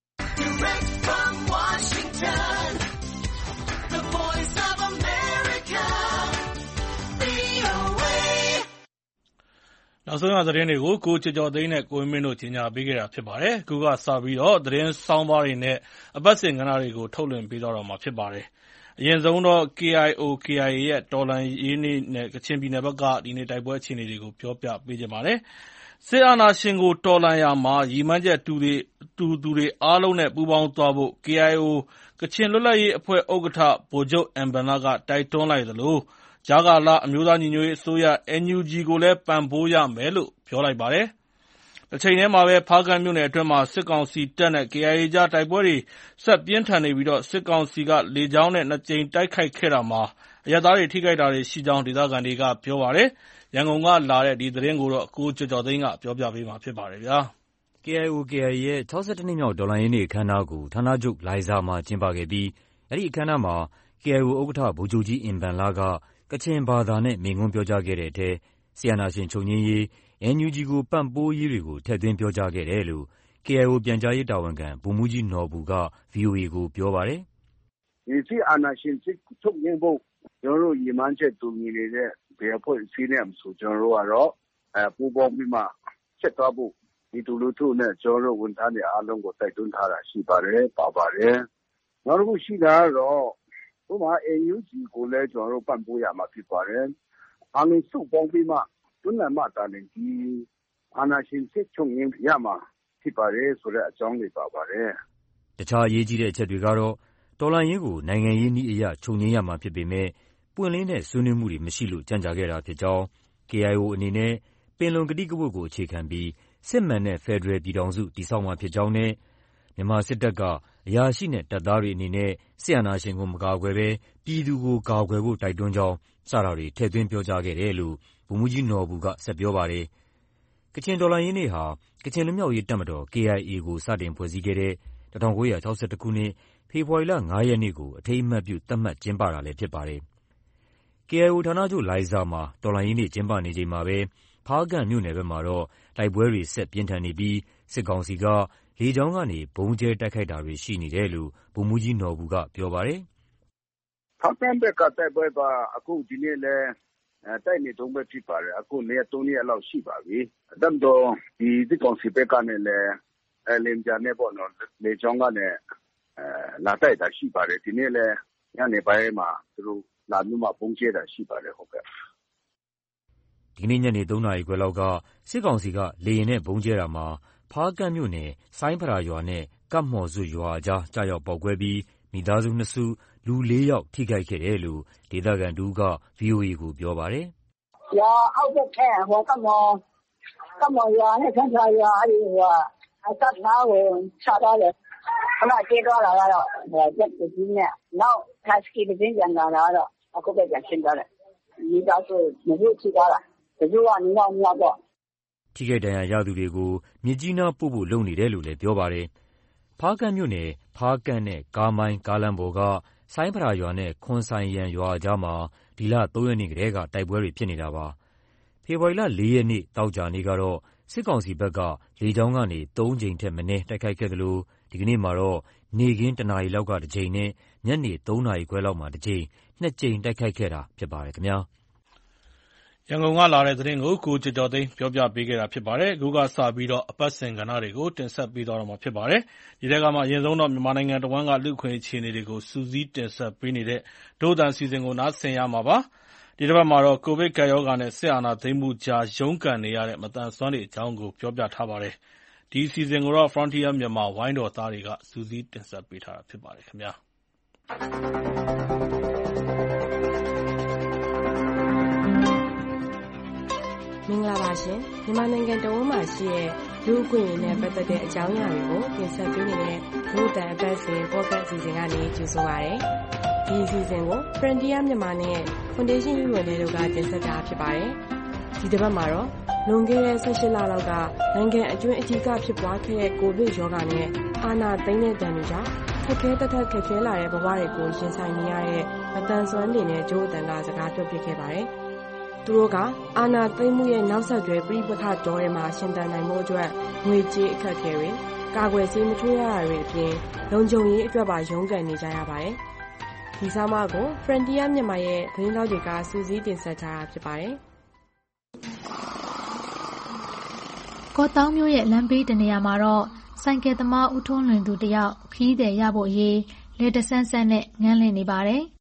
နောက်ဆုံးရသတင်းတွေကိုကိုကျော်ကျော်သိန်းနဲ့ကိုဝင်းမင်းတို့ကြီးညာပေးခဲ့တာဖြစ်ပါတယ်။အခုကစပြီးတော့သတင်းဆောင်းပါးတွေနဲ့အပတ်စဉ်ကဏ္ဍတွေကိုထုတ်လွှင့်ပေးတော့မှာဖြစ်ပါတယ်။အရင်ဆုံးတော့ KIO/KIA ရဲ့တော်လှန်ရေးနေ့နဲ့ကချင်ပြည်နယ်ဘက်ကဒီနေ့တိုက်ပွဲအခြေအနေတွေကိုပြောပြပေးချင်ပါတယ်။စစ်အာဏာရှင်ကိုတော်လှန်ရာမှာရည်မှန်းချက်တူသူတွေအားလုံးနဲ့ပူးပေါင်းသွားဖို့ KIO ကချင်လွတ်လပ်ရေးအဖွဲ့ဥက္ကဋ္ဌဗိုလ်ချုပ်အင်ဘန်လကတိုက်တွန်းလိုက်သလိုကြားကာလအမျိုးသားညီညွတ်ရေးအစိုးရ NUG ကိုလည်းပံ့ပိုးရမယ်လို့ပြောလိုက်ပါတယ်။တစ်ချိန်တည်းမှာပဲဖားကန့်မြို့နယ်အတွင်းမှာစစ်ကောင်စီတပ်နဲ့ KIA ကြားတိုက်ပွဲတွေဆက်ပြင်းထန်နေပြီးစစ်ကောင်စီကလေကြောင်းနဲ့2ကြိမ်တိုက်ခိုက်ခဲ့တာမှာအရပ်သားတွေထိခိုက်တာတွေရှိကြောင်းဒေသခံတွေကပြောပါတယ်။ရန်ကုန်ကလာတဲ့ဒီသတင်းကိုကိုကျော်ကျော်သိန်းကပြောပြပေးမှာဖြစ်ပါတယ်ဗျာ။ KIO/KIA ရဲ့ 62 နှစ်မြောက်တော်လှန်ရေးနေ့အခမ်းအနားကိုဌာနချုပ်လိုင်ဇာမှာကျင်းပခဲ့ပြီးအဲဒီအခမ်းအနားမှာ KIO ဥက္ကဋ္ဌဗိုလ်ချုပ်ကြီးအင်ဘန်လကကချင်ဘာသာနဲ့မိန့်ခွန်းပြောကြားခဲ့တဲ့အထဲစစ်အာဏာရှင်ချုပ်ငြိမ်းရေး NUG ကိုပံ့ပိုးရေးတွေကိုထည့်သွင်းပြောကြားခဲ့တယ်လို့ KIO ပြန်ကြားရေးတာဝန်ခံဗိုလ်မှူးကြီးနော်ဘူက VOA ကိုပြောပါတယ်။ဒီစစ်အာဏာရှင်ချုပ်ငြိမ်းဖို့ကျွန်တော်တို့ရည်မှန်းချက်တူညီနေတဲ့ဘယ်အဖွဲ့အစည်းနဲ့မဆိုကျွန်တော်တို့ကတော့ပူးပေါင်းပြီးမှဆက်သွားဖို့ဒီတူလူထုနဲ့ကျွန်တော်တို့ဝန်ထမ်းတွေအားလုံးကိုတိုက်တွန်းထားတာရှိပါတယ်ပါပါတယ်။နောက်တစ်ခုရှိတာကတော့ဥပမာ NUG ကိုလည်းကျွန်တော်တို့ပံ့ပိုးရမှာဖြစ်ပါတယ်။အားလုံးစုပေါင်းပြီးမှတွန်းလှန်မှတာလည်းဒီအာဏာရှင်ချုပ်ငြိမ်းရမှာဖြစ်ပါတယ်ဆိုတဲ့အကြောင်းတွေပါပါတယ်။တခြားအရေးကြီးတဲ့အချက်တွေကတော့တော်လှန်ရေးကိုနိုင်ငံရေးနည်းအရချုပ်ငြိမ်းရမှာဖြစ်ပေမဲ့ပွင့်လင်းတဲ့ဆွေးနွေးမှုတွေမရှိလို့ကြန့်ကြာခဲ့တာဖြစ်ကြောင်း KIO အနေနဲ့ပင်လုံကတိကဝတ်ကိုအခြေခံပြီးစစ်မှန်တဲ့ဖက်ဒရယ်ပြည်ထောင်စုတည်ဆောက်မှာဖြစ်ကြောင်းနဲ့မြန်မာစစ်တပ်ကအအရာရှိနဲ့တပ်သားတွေအနေနဲ့စစ်အာဏာရှင်ကိုမကာကွယ်ဘဲပြည်သူကိုကာကွယ်ဖို့တိုက်တွန်းကြောင်းစတာတွေထည့်သွင်းပြောကြားခဲ့တယ်လို့ဗိုလ်မှူးကြီးနော်ဘူကဆက်ပြောပါတယ်။ကချင်တော်လှန်ရေးနေ့ဟာကချင်လွတ်မြောက်ရေးတပ်မတော် KIA ကိုစတင်ဖွဲ့စည်းခဲ့တဲ့1962 ခုနှစ်ဖေဖော်ဝါရီလ 5 ရက်နေ့ကိုအထိမ်းအမှတ်ပြုသတ်မှတ်ကျင်းပတာလည်းဖြစ်ပါတယ်။ KIO ဌာနချုပ်လိုင်ဇာမှာတော်လှန်ရေးနေ့ကျင်းပနေချိန်မှာပဲဖားကန့်မြို့နယ်ဘက်မှာတော့တိုက်ပွဲတွေဆက်ပြင်းထန်နေပြီးစစ်ကောင်စီကလေကြောင်းကနေဗုံးကျဲတိုက်ခိုက်တာတွေရှိနေတယ်လို့ဗိုလ်မှူးကြီးနော်ဘူကပြောပါတယ်။ဖားကန့်ဘက်ကတိုက်ပွဲကအခုဒီနေ့လည်းတိုက်နေတုန်းပဲဖြစ်ပါတယ်။အခု2 ရက် 3 ရက်လောက်ရှိပါပြီ။တပ်မတော်ဒီစစ်ကောင်စီဘက်ကနေလည်းလေကြောင်းနဲ့ပေါ့နော်လေကြောင်းကနေလာတိုက်တာရှိပါတယ်။ဒီနေ့လည်းညနေပိုင်းမှာသူတို့လာပြီးမှပုံကျဲတာရှိပါတယ်ဟုတ်ကဲ့။ဒီနေ့ညနေ3 နာရီခွဲလောက်ကစစ်ကောင်စီကလေယာဉ်နဲ့ပုံကျဲတာမှာဖားကန့်မြို့နယ်ဆိုင်းဖရာရွာနဲ့ကပ်မော်စုရွာကြားကြားရောက်ပေါက်ကွဲပြီးမိသားစု2စုလူ4ယောက်ထိခိုက်ခဲ့တယ်လို့ဒေသခံတူက VOA ကိုပြောပါတယ်။ရွာအောက်ဘက်ကဟိုကပ်မော်ရွာနဲ့ဆိုင်းဖရာရွာအဲ့ဒီအသက်သားကိုချသွားတယ်။ခဏကျေးသွားတာကတော့ရက်ကြီးနဲ့နောက်ဟတ်စကီတင်းပြန်လာတာတော့အခုပဲပြန်ရှင်းသွားတယ်။ဒီတော့ဆိုမျိုးထိသွားတာ။ဒီကနေတော့မြောက်တော့ထိခိုက်ဒဏ်ရာရသူတွေကိုမြစ်ကြီးနားပို့ဖို့လုပ်နေတယ်လို့လည်းပြောပါတယ်။ဖားကန့်မြို့နယ်ဖားကန့်နဲ့ကားမိုင်းကားလမ်းပေါ်ကဆိုင်းဖရာရွာနဲ့ခွန်ဆိုင်ရန်ရွာကြားမှာဒီလ3 ရက်နေ့ကတည်းကတိုက်ပွဲတွေဖြစ်နေတာပါ။ဖေဖော်ဝါရီလ4 ရက်နေ့တောက်ကြနေ့ကတော့စစ်ကောင်စီဘက်ကလေကြောင်းကနေ3 ကြိမ်ထက်မနည်းတိုက်ခိုက်ခဲ့သလိုဒီကနေ့မှာတော့နေ့ခင်း1 နာရီလောက်က1 ကြိမ်နဲ့ညနေ3 နာရီခွဲလောက်မှာ1 ကြိမ်2 ကြိမ်တိုက်ခိုက်ခဲ့တာဖြစ်ပါတယ်ခင်ဗျာရန်ကုန်ကလာတဲ့သတင်းကိုကိုကျော်ကျော်သိန်းပြောပြပေးခဲ့တာဖြစ်ပါတယ်။အခုကစပြီးတော့အပတ်စဉ်ကဏ္ဍတွေကိုတင်ဆက်ပေးသွားတော့မှာဖြစ်ပါတယ်။ဒီထဲကမှအရင်ဆုံးတော့မြန်မာနိုင်ငံတဝန်းကလူ့အခွင့်အရေးအခြေအနေတွေကိုစူးစီးတင်ဆက်ပေးနေတဲ့ဒို့အသံစီစဉ်ကိုနားဆင်ရမှာပါ။ဒီတစ်ပတ်မှာတော့ကိုဗစ်ကပ်ရောဂါနဲ့စစ်အာဏာသိမ်းမှုကြားရုန်းကန်နေရတဲ့မသန်စွမ်းတွေအကြောင်းကိုပြောပြထားပါတယ်။ဒီအစီအစဉ်ကိုတော့ Frontier မြန်မာဝိုင်းတော်သားတွေကစူးစီးတင်ဆက်ပေးထားတာဖြစ်ပါတယ်ခင်ဗျာ။မင်္ဂလာပါရှင်မြန်မာနိုင်ငံတဝန်းမှာရှိတဲ့လူ့အခွင့်အရေးနဲ့ပတ်သက်တဲ့အကြောင်းအရာတွေကိုတင်ဆက်ပေးနေတဲ့ဒို့အသံအပတ်စဉ်ပေါ့ကတ်အစီအစဉ်ကနေကြိုဆိုပါရစေ။ဒီအစီအစဉ်ကို Frontier မြန်မာနဲ့ Foundation လူ့ဝန်ထမ်းတို့ကတင်ဆက်တာဖြစ်ပါတယ်။ဒီတစ်ပတ်မှာတော့လွန်ခဲ့တဲ့18 လလောက်ကနိုင်ငံအတွင်းအကြီးအကဖြစ်ပွားခဲ့တဲ့ကိုဗစ်ရောဂါနဲ့အာဏာသိမ်းတဲ့တန်တွေကြောင့်ခက်ခဲလာတဲ့ဘဝတွေကိုရင်ဆိုင်နေရတဲ့မသန်စွမ်းတွေနဲ့ဒို့အသံကစကားပြောပြခဲ့ပါတယ်။သူတို့ကအာဏာသိမ်းမှုရဲ့နောက်ဆက်တွဲပြိပခါတော်တွေမှာရှင်သန်နိုင်မှုအတွက်ငွေကြေးအခက်အခဲတွေကာကွယ်ဆေးမထိုးရတာတွေအပြင်လုံခြုံရေးအတွက်ပါရုန်းကန်နေကြရပါတယ်။ဒီဆောင်မကို Frontier မြန်မာရဲ့သတင်းထောက်တွေကစူးစီးတင်ဆက်ထားတာဖြစ်ပါတယ်။ကော့တောင်းမြို့ရဲ့လမ်းဘေးတနေရာမှာတော့ဆိုင်ကယ်သမားဦးထွန်းလွင်သူတယောက်ခရီးသည်ရဖို့အရေးလေတဆန်းဆန်းနဲ့ငန်းလင့်နေပါတယ်။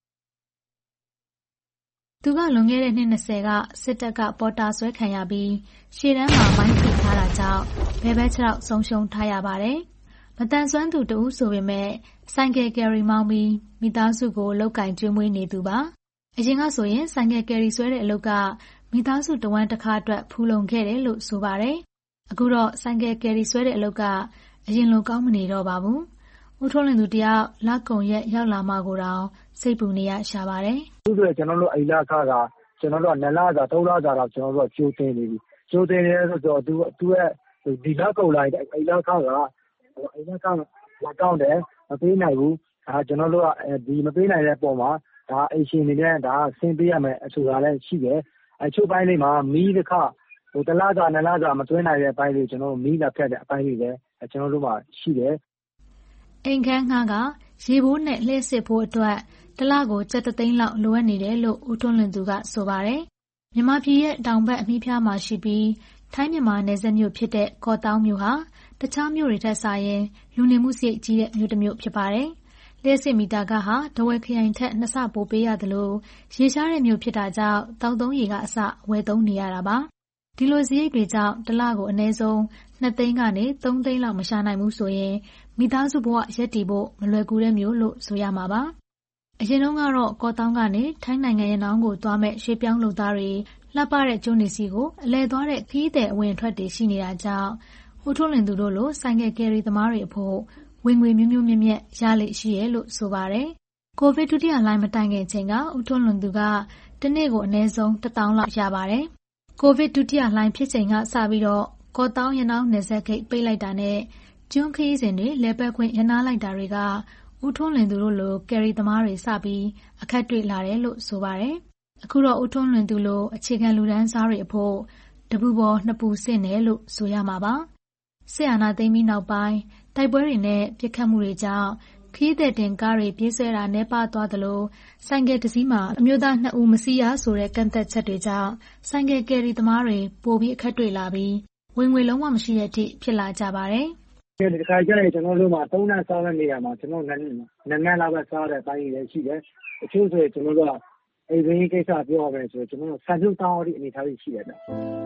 သူကလွန်ခဲ့တဲ့နှစ်20ကစစ်တပ်ကပေါ်တာဆွဲခံရပြီးရှေ့တန်းမှာမိုင်းထိထားတာကြောင့်ဘယ်ဘက်ခြေထောက်ဆုံးရှုံးထားရပါတယ်။မတန်ဆွမ်းသူတဦးဆိုပေမဲ့ဆိုင်ကယ်ကယ်ရီမောင်းပြီးမိသားစုကိုလောက်ကင်ကျွေးမွေးနေသူပါ။အရင်ကဆိုရင်ဆိုင်ကယ်ကယ်ရီဆွဲတဲ့အလုပ်ကမိသားစုတဝမ်းတစ်ခါအတွက်ဖူလုံခဲ့တယ်လို့ဆိုပါတယ်။အခုတော့ဆိုင်ကယ်ကယ်ရီဆွဲတဲ့အလုပ်ကအရင်လိုကောင်းမနေတော့ပါဘူး။ဦးထွန်းလွင်သူတယောက်လက်ကုံရက်ရောက်လာမှကိုတောင်စိတ်ပူနေရရှာပါတယ်။သူတို့ကျွန်တော်တို့အိလခါကကျွန်တော်တို့2 လစာ3 လစာတော့ကျွန်တော်တို့ကျိုးတင်နေပြီ။ကျိုးတင်နေဆိုတော့သူရဲ့ဒီလက်ကုံလိုက်တဲ့အိလခါကလက်ကောင်းတယ်မပေးနိုင်ဘူး။ကျွန်တော်တို့ကဒီမပေးနိုင်တဲ့ပုံမှာဒါအိမ်ရှင်နေနဲ့ဒါဆင်းပေးရမယ်အဆိုတာလည်းရှိတယ်။အချို့ပိုင်းလေးမှာမီးတစ်ခါ1 လစာ2 လစာမသွင်းနိုင်တဲ့အပိုင်းလေးကျွန်တော်တို့မီးလက်ဖြတ်တဲ့အပိုင်းလေးလည်းကျွန်တော်တို့မှာရှိတယ်။အိမ်ခန်းငှားကရေဘိုးနဲ့လှည့်စစ်ဖို့အတွက်တစ်လကိုကျပ်3 သိန်းလောက်လိုအပ်နေတယ်လို့ဦးထွန်းလွင်သူကဆိုပါတယ်။မြန်မာပြည်ရဲ့တောင်ဘက်အမြင့်ဖျားမှာရှိပြီးထိုင်းမြန်မာနယ်စပ်မြို့ဖြစ်တဲ့ကော့တောင်းမြို့ဟာတခြားမြို့တွေထက်စာရင်လူနေမှုစရိတ်ကြီးတဲ့မြို့တစ်မြို့ဖြစ်ပါတယ်။လျှပ်စစ်မီတာခဟာထားဝယ်ခရိုင်ထက်2 ဆပိုပေးရသလိုရေရှားတဲ့မြို့ဖြစ်တာကြောင့်တောက်သုံးရေကအစဝယ်သုံးနေရတာပါ။ဒီလိုစရိတ်တွေကြောင့်တစ်လကိုအနည်းဆုံး2 သိန်းကနေ3 သိန်းလောက်မရှာနိုင်ဘူးဆိုရင်မိသားစုဘဝရက်တည်ဖို့မလွယ်ကူတဲ့မျိုးလို့ဆိုရမှာပါ။အရင်တုန်းကတော့ကော့တောင်းကနေထိုင်းနိုင်ငံရဲ့နောင်ကိုသွားမဲ့ရွှေပြောင်းလုပ်သားတွေလှပတဲ့ကျွန်းနေစီကိုအလဲသွားတဲ့ခီးတဲ့အဝင်ထွက်တွေရှိနေတာကြောင့်ဦးထွန်းလွင်သူတို့လိုဆိုင်ကယ်ကယ်ရီသမားတွေအဖို့ဝင်ငွေမျိုးမျိုးမြင့်မြတ်ရလေရှိရလို့ဆိုပါတယ်။ကိုဗစ်ဒုတိယလှိုင်းမတိုင်ခင်ချိန်ကဦးထွန်းလွင်သူကတနေ့ကိုအနည်းဆုံး1000လောက်ရပါတယ်။ကိုဗစ်ဒုတိယလှိုင်းဖြစ်ချိန်ကစပြီးတော့ကော့သောင်းရနောင်းနယ်စပ်ဂိတ်ပိတ်လိုက်တာနဲ့ကျွန်းခရီးစဉ်တွေလဲပတ်ခွင့်ရနာလိုက်တာတွေကဦးထွန်းလွင်သူတို့လိုကယ်ရီသမားတွေစပြီးအခက်တွေ့လာတယ်လို့ဆိုပါတယ်။အခုတော့ဦးထွန်းလွင်သူလိုအခြေခံလူတန်းစားတွေအဖို့တပူပေါ်နှစ်ပူဆင့်တယ်လို့ဆိုရမှာပါ။စစ်အာဏာသိမ်းပြီးနောက်ပိုင်းတိုက်ပွဲတွေနဲ့ပစ်ခတ်မှုတွေကြောင့်ခရီးသည်တင်ကားတွေပြေးဆွဲတာနှဲပါသွားသလိုဆိုင်ကယ်တစ်စီးမှာအမျိုးသား2ဦးမစီးရဆိုတဲ့ကန့်သက်ချက်တွေကြောင့်ဆိုင်ကယ်ကယ်ရီသမားတွေပိုပြီးအခက်တွေ့လာပြီးဝင်ငွေလုံးဝမရှိတဲ့အထိဖြစ်လာကြပါတယ်။ဒီခါကျရင်ကျွန်တော်တို့မှာ3နှစ်စားတဲ့နေရာမှာကျွန်တော်နန်းလာပဲစားတဲ့ပိုင်းတွေရှိတယ်။အချို့ဆိုရင်ကျွန်တော်တို့ကအိမ်ရင်းကိစ္စပြောရမယ်ဆိုကျွန်တော်တို့ဆန်ပြုတ်တောင်းရတဲ့အနေအထားတွေရှိရတယ်။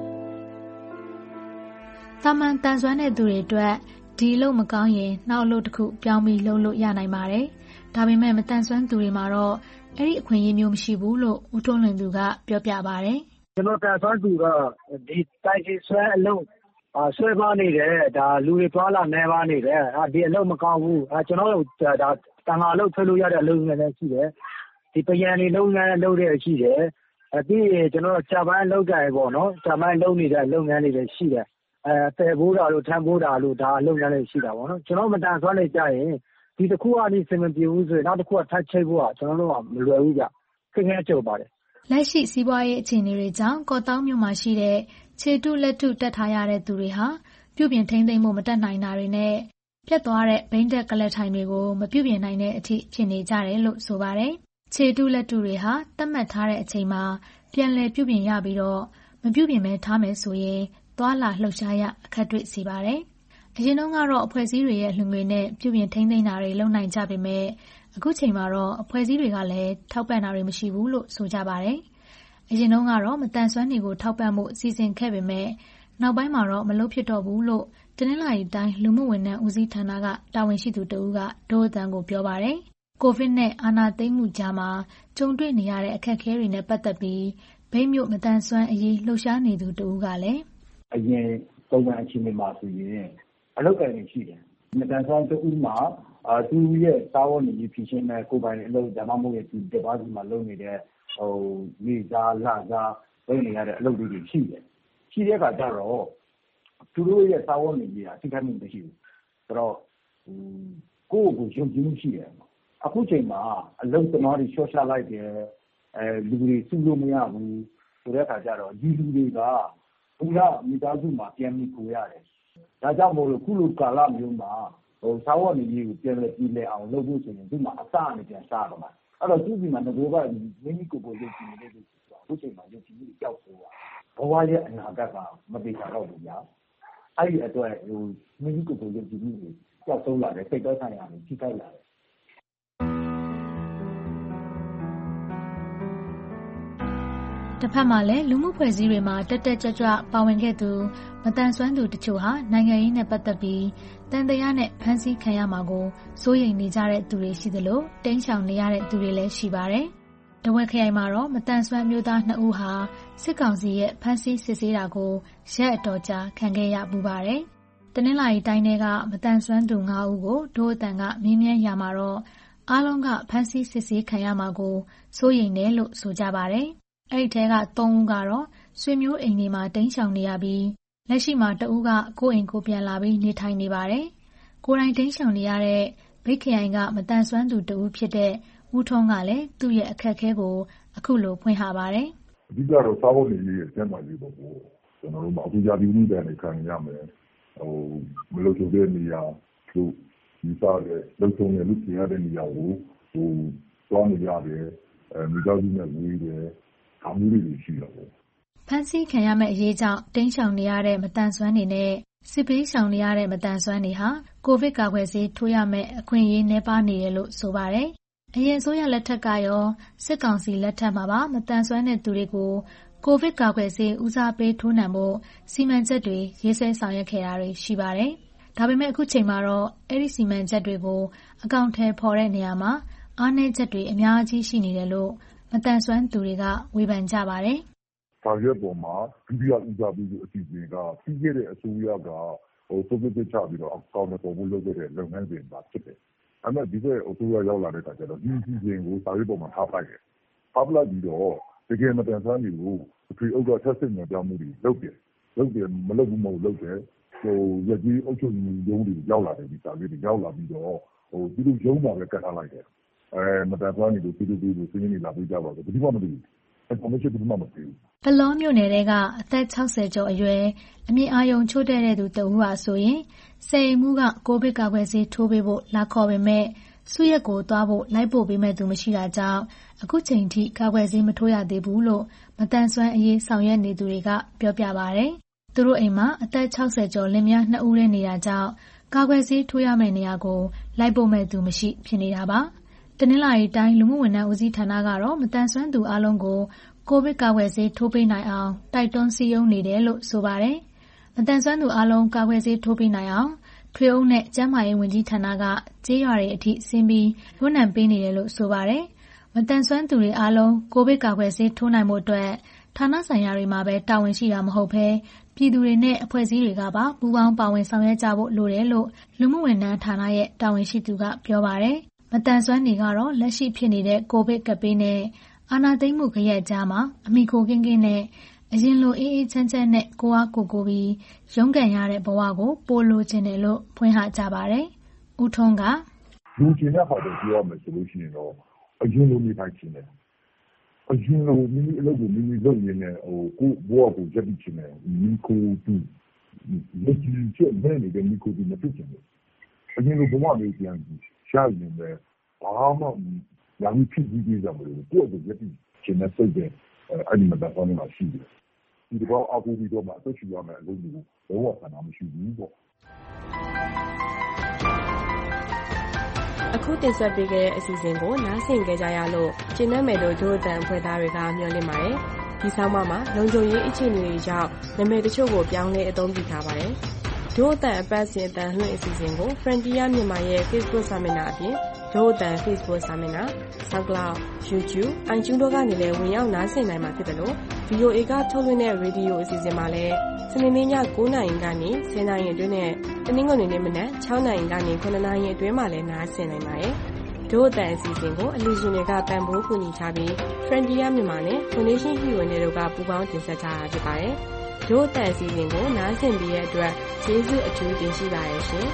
တာမန်တန်ဆွမ်းတဲ့သူတွေအတွက်ဒီအလုပ်မကောင်းရင်နောက်အလုပ်တစ်ခုပြောင်းပြီးလုပ်လို့ရနိုင်ပါတယ်။ဒါပေမဲ့မတန်ဆွမ်းသူတွေမှာတော့အဲ့ဒီအခွင့်အရေးမျိုးမရှိဘူးလို့ဦးထွန်းလွင်သူကပြောပြပါတယ်။ကျွန်တော်တန်ဆွမ်းသူကဒီတိုက်ကြီးဆွဲအလုပ်ဆွဲပါနေတယ်ဒါလူတွေသွားလာနေပါနေတယ်ဒီအလုပ်မကောင်းဘူးကျွန်တော်တို့ဒါတန်ခါအလုပ်ထွက်လို့ရတဲ့အလုပ်ငန်းလည်းရှိတယ်ဒီပယံတွေလုပ်ငန်းလုပ်တဲ့ရှိတယ်ပြီးရင်ကျွန်တော်တို့ဂျပန်လုပ်ကြရပေါ့နော်ဂျပန်လုပ်နေတဲ့လုပ်ငန်းတွေလည်းရှိတယ်ပယ်ဖို့တာလို့ထမ်းဖို့တာလို့ဒါလုပ်ငန်းလေးရှိတာပေါ့နော်ကျွန်တော်မတန်ဆွမ်းနေကြရင်ဒီတစ်ခုကနေစင်မပြေဘူးဆိုရင်နောက်တစ်ခုကထပ်ချိတ်ဖို့ကကျွန်တော်တို့ကမလွယ်ဘူးကြခက်ခဲကြုံပါတယ်လက်ရှိစီးပွားရေးအခြေအနေတွေကြောင့်ကော့သောင်းမြို့မှာရှိတဲ့ခြေတုလက်တုတက်ထားရတဲ့သူတွေဟာပြုပြင်ထိန်းသိမ်းမှုမတက်နိုင်တာတွေနဲ့ပြတ်သွားတဲ့ဘိန်းတက်ကလပ်ထိုင်တွေကိုမပြုပြင်နိုင်တဲ့အထိဖြစ်နေကြတယ်လို့ဆိုပါတယ်ခြေတုလက်တုတွေဟာသတ်မှတ်ထားတဲ့အချိန်မှာပြန်လည်ပြုပြင်ရပြီးတော့မပြုပြင်မဲထားမယ်ဆိုရင်သွားလာလှုပ်ရှားရအခက်တွေ့စေပါတယ်။အရင်တုန်းကတော့အဖွဲ့အစည်းတွေရဲ့လှူငွေနဲ့ပြုပြင်ထိန်းသိမ်းတာတွေလုပ်နိုင်ကြပေမဲ့အခုချိန်မှာတော့အဖွဲ့အစည်းတွေကလည်းထောက်ပံ့တာတွေမရှိဘူးလို့ဆိုကြပါတယ်။အရင်တုန်းကတော့မတန်ဆွမ်းတွေကိုထောက်ပံ့မှုအစီအစဉ်ခဲ့ပေမဲ့နောက်ပိုင်းမှာတော့မလုပ်ဖြစ်တော့ဘူးလို့တနင်္လာရီတိုင်းလူမှုဝန်ထမ်းဦးစီးဌာနကတာဝန်ရှိသူတဦးကဒို့အတန်းကိုပြောပါတယ်။ကိုဗစ်နဲ့အာဏာသိမ်းမှုကြားမှာကြုံတွေ့နေရတဲ့အခက်အခဲတွေနဲ့ပတ်သက်ပြီးမြိတ်မြို့မတန်ဆွမ်းအရေးလှုပ်ရှားနေသူတဦးကလည်းအရင်ပုံမှန်အခြေအနေမှာဆိုရင်အလုပ်ကိုင်နေရှိတယ်။မတန်ဆွမ်းတူမှာသူရဲ့စာဝတ်နေရေးဖြစ်ခြင်းနဲ့ကိုယ်ပိုင်အလုပ်ဒါမှမဟုတ်ဒီတပါးစီမှာလုပ်နေတဲ့နေစားလစားလုပ်နေရတဲ့အလုပ်တွေရှိတယ်။ရှိတဲ့အခါကျတော့သူတို့ရဲ့စာဝတ်နေရေးအထိခိုက်မှုမရှိဘူး။ဆိုတော့ကိုယ့်ကိုယုံကြည်မှုရှိတယ်။အခုချိန်မှာအလုပ်သမားတွေရှော့ချလိုက်တယ်လူတွေစုလို့မရဘူးဆိုတဲ့အခါကျတော့ဒီလူတွေကဘုရားမိသားစုမှာပြန်ပြီးကိုရတယ်။ဒါကြောင့်မို့လို့ခုလိုကာလမျိုးမှာစာဝတ်နေရေးကိုပြန်လည်ပြည်လည်အောင်လုပ်ဖို့ဆိုရင်ဒီမှာအစအနေပြန်စားတော့မှာ။အဲ့တော့သူဒီမှာငကိုကမိမိကိုယ်ကိုယုံကြည်နေတဲ့လူတွေအခုချိန်မှာယုံကြည်မှုကြောက်ဆိုတာဘဝရဲ့အနာဂတ်ကမပေချာတော့ဘူးဗျာ။အဲ့ဒီအတွက်မိမိကိုယ်ကိုယုံကြည်မှုတွေကြောက်ဆုံးလာတယ်စိတ်တော်ဆိုင်ရာတွေထိခိုက်လာတယ်တစ်ဖက်မှာလည်းလူမှုဖွဲ့စည်းတွေမှာတက်တက်ကြွကြွပါဝင်ခဲ့သူမတန်ဆွမ်းသူတချို့ဟာနိုင်ငံရေးနဲ့ပတ်သက်ပြီးတန်တရားနဲ့ဖမ်းဆီးခံရမှာကိုစိုးရိမ်နေကြတဲ့သူတွေရှိသလိုတိမ်းရှောင်နေရတဲ့သူတွေလည်းရှိပါတယ်။တဝက်ခရိုင်မှာတော့မတန်ဆွမ်းမျိုးသား2ဦးဟာစစ်ကောင်စီရဲ့ဖမ်းဆီးစစ်ဆေးတာကိုရက်အတော်ကြာခံခဲ့ရပူပါတယ်။တနင်္လာရီတိုင်းထဲကမတန်ဆွမ်းသူ9ဦးကိုဒို့အတန်ကမြင်းမြန်းရမှာတော့အားလုံးကဖမ်းဆီးစစ်ဆေးခံရမှာကိုစိုးရိမ်တယ်လို့ဆိုကြပါတယ်။အဲ့ဒီထဲက3ဦးကတော့ဆွေမျိုးအိမ်တွေမှာတိမ်းရှောင်နေရပြီးလက်ရှိမှာ2ဦးကကိုယ့်အိမ်ကိုပြန်လာပြီးနေထိုင်နေပါတယ်။ကိုယ်တိုင်တိမ်းရှောင်နေရတဲ့မြိတ်ခရိုင်ကမတန်ဆွမ်းသူ2ဦးဖြစ်တဲ့ဦးထွန်းကလည်းသူ့ရဲ့အခက်အခဲကိုအခုလိုဖွင့်ဟပါတယ်။အဓိကတော့စားဖို့နေရေးအကျဉ်းပါရေးပေါ့ကျွန်တော်တို့အခုရာသီဥတုတန်တွေခံရမယ်မလို့ဆိုတဲ့နေရာတို့ဒီစားတဲ့လုံခြုံတဲ့လူကြီးရတဲ့နေရာကိုသွားနေရတယ်မိသားစုနဲ့ဝေးတယ်အမှုတွေရှိတော့ဖန်ဆီးခံရမယ့်အရေးကြောင့်တိမ်းရှောင်နေရတဲ့မတန်ဆွမ်းတွေနဲ့စစ်ပေးရှောင်နေရတဲ့မတန်ဆွမ်းတွေဟာကိုဗစ်ကာကွယ်ဆေးထိုးရမယ့်အခွင့်အရေးနည်းပါးနေတယ်လို့ဆိုပါတယ်။အရင်ဆိုရလက်ထက်ကရောစစ်ကောင်စီလက်ထက်မှာပါမတန်ဆွမ်းတဲ့သူတွေကိုကိုဗစ်ကာကွယ်ဆေးဦးစားပေးထိုးနှံဖို့စီမံချက်တွေရေးဆွဲဆောင်ရွက်ခဲ့တာတွေရှိပါတယ်။ဒါပေမဲ့အခုချိန်မှာတော့အဲ့ဒီစီမံချက်တွေကိုအကောင့်ထဲပေါ်တဲ့နေရာမှာအားနည်းချက်တွေအများကြီးရှိနေတယ်လို့မတန်ဆွမ်းသူတွေကဝေဖန်ကြပါတယ်။စာရွက်ပေါ်မှာဒုတိယဦးစားပေးအစီအစဉ်ကပြီးခဲ့တဲ့အစိုးရကဆုံးဖြတ်ချက်ချပြီးတော့အကောင့်နဲ့ပေါ်ဖို့လုပ်ခဲ့တဲ့လုပ်ငန်းစဉ်ပါဖြစ်တယ်။ဒါပေမဲ့ဒီဘက်အစိုးရရောက်လာတဲ့အခါကျတော့ဒီစီစဉ်ကိုစာရေးပေါ်မှာထားလိုက်တယ်။ထားလိုက်ပြီးတော့တကယ်မတန်ဆန်းတွေကိုအထွေအုပ်ကထပ်ဆင့်ညွှန်ကြားမှုတွေလုပ်တယ်မလုပ်ဘူးမဟုတ်လုပ်တယ်ရက်ကြီးအုပ်ချုပ်ရေးရုံးတွေရောက်လာတယ်ဒီစာရေးတွေရောက်လာပြီးတော့သူတို့ရုံးမှာပဲကတ်ထားလိုက်တယ်မတန်ဆန်းတွေကိုသူတို့ကိုစဉ်းနေလာပြီးကြပါတော့ဒီမှမသိဘူးinformation ဘယ်မှမသိဘူးပလောမြို့နယ်ကအသက်60ကျော်အရွယ်အမြင့်အာရုံချို့တဲ့သူတဦးဟာဆိုရင်စေအိမ်မှုကကိုဗစ်ကာကွယ်ဆေးထိုးပေးဖို့လာခေါ်ပေမဲ့စုရက်ကိုသွားဖို့လိုက်ပို့ပေးမဲ့သူမရှိတာကြောင့်အခုချိန်ထိကာကွယ်ဆေးမထိုးရသေးဘူးလို့မတန်ဆွမ်းအရေးဆောင်ရွက်နေသူတွေကပြောပြပါတယ်။သူတို့အိမ်မှာအသက်60ကျော်လင်မယား2ဦးနဲ့နေတာကြောင့်ကာကွယ်ဆေးထိုးရမယ့်နေရာကိုလိုက်ပို့မဲ့သူမရှိဖြစ်နေတာပါ။တနင်္လာရီတိုင်းလူမှုဝန်ထမ်းဦးစီးဌာနကတော့မတန်ဆွမ်းသူအလုံးကိုကိုဗစ်ကာကွယ်ဆေးထိုးပေးနိုင်အောင်တိုက်တွန်းစည်းရုံးနေတယ်လို့ဆိုပါတယ်။မတန်ဆွမ်းသူအလုံးကာကွယ်ဆေးထိုးပေးနိုင်အောင်ထွေအုပ်နဲ့ကျန်းမာရေးဝန်ကြီးဌာနကကြေးရွာတွေအထိဆင်းပြီးဝန်ထမ်းပေးနေတယ်လို့ဆိုပါတယ်။မတန်ဆွမ်းသူတွေအားလုံးကိုဗစ်ကာကွယ်ဆေးထိုးနိုင်မှုအတွက်ဌာနဆိုင်ရာတွေမှာပဲတာဝန်ရှိတာမဟုတ်ဘဲပြည်သူတွေနဲ့အဖွဲ့အစည်းတွေကပါပူးပေါင်းပါဝင်ဆောင်ရွက်ကြဖို့လိုတယ်လို့လူမှုဝန်ထမ်းဌာနရဲ့တာဝန်ရှိသူကပြောပါတယ်။မတန်ဆွမ်းတွေကတော့လက်ရှိဖြစ်နေတဲ့ကိုဗစ်ကပ်ဘေးနဲ့အာဏာသိမ်းမှုခရက်ကြားမှာအမိခိုကင်းကင်းနဲ့အရင်လိုအေးအေးချမ်းချမ်းနဲ့ကိုအားကိုပြီးရုန်းကန်ရတဲ့ဘဝကိုပိုလိုချင်တယ်လို့ဖွင့်ဟကြပါတယ်။ဦးထွန်းကလူချင်တဲ့ဟာတွေပြောရမယ်ဆိုလို့ရှိရင်တော့အရင်လိုနေထိုင်ချင်တယ်။အရင်လိုမိမိအလုပ်ကိုမိမိလုပ်ရင်းနဲ့ကိုဘဝကိုရပ်ပြီးချင်တယ်။မိခိုတူလက်ကြီးချက်နဲ့နေတဲ့မိခိုတူမဖြစ်ချင်ဘူး။အရင်လိုဘဝလေးပြန်ရှားရင်ပဲဘာမှရာမီဖြစ်ပြီးကြမလို့ကိုယ့်ကိုရပ်ပြီးချင်တဲ့စိတ်ပဲအဲ့ဒီမှာတော့နေမှာရှိတယ်ဒီတော့အကူပြီးတော့မှအသက်ရှူရမယ်အလုပ်တွေကိုဘောဝဆန္ဒမရှိဘူးပေါ့အခုတင်ဆက်ပေးခဲ့တဲ့အစီအစဉ်ကိုနားဆင်ကြကြရလို့ကျင်းနှံ့မယ်လို့ဒို့အတန်အဖွဲ့သားတွေကမျှော်လင့်ပါတယ်ဒီဆောင်းပါမှာလုံခြုံရေးအခြေအနေတွေကြောင့်နာမည်တချို့ကိုပြောင်းလဲအသုံးပြုထားပါတယ်ဒို့အတန်အပတ်စဉ်အတန်လွှင့်အစီအစဉ်ကို Frontier မြန်မာရဲ့ Facebook စာမျက်နှာအပြင်ဒို့အတန် Facebook စာမျက်နှာ SoundCloud YouTube iTunes တို့ကနေလည်းဝင်ရောက်နားဆင်နိုင်မှာဖြစ်တယ်လို့ VOA ကထုတ်လွှင့်တဲ့ရေဒီယိုအစီအစဉ်မှာလည်းစနေနေ့ည9:00 နာရီကနေ10:00 နာရီအတွင်းနဲ့တနင်္ဂနွေနေ့မနက်6:00 နာရီကနေ9:00 နာရီအတွင်းမှာလည်းနားဆင်နိုင်ပါတယ်ဒို့အတန်အစီအစဉ်ကိုအလူရှင်တွေကပံ့ပိုးကူညီထားပြီး Frontier မြန်မာနဲ့ Foundation ဟီဝင်တို့ကပူးပေါင်းတင်ဆက်ထားတာဖြစ်ပါတယ်ဒို့အတန်အစီအစဉ်ကိုနားဆင်ပြီးတဲ့အတွက်ကျေးဇူးအထူးတင်ရှိပါတယ်ရှင်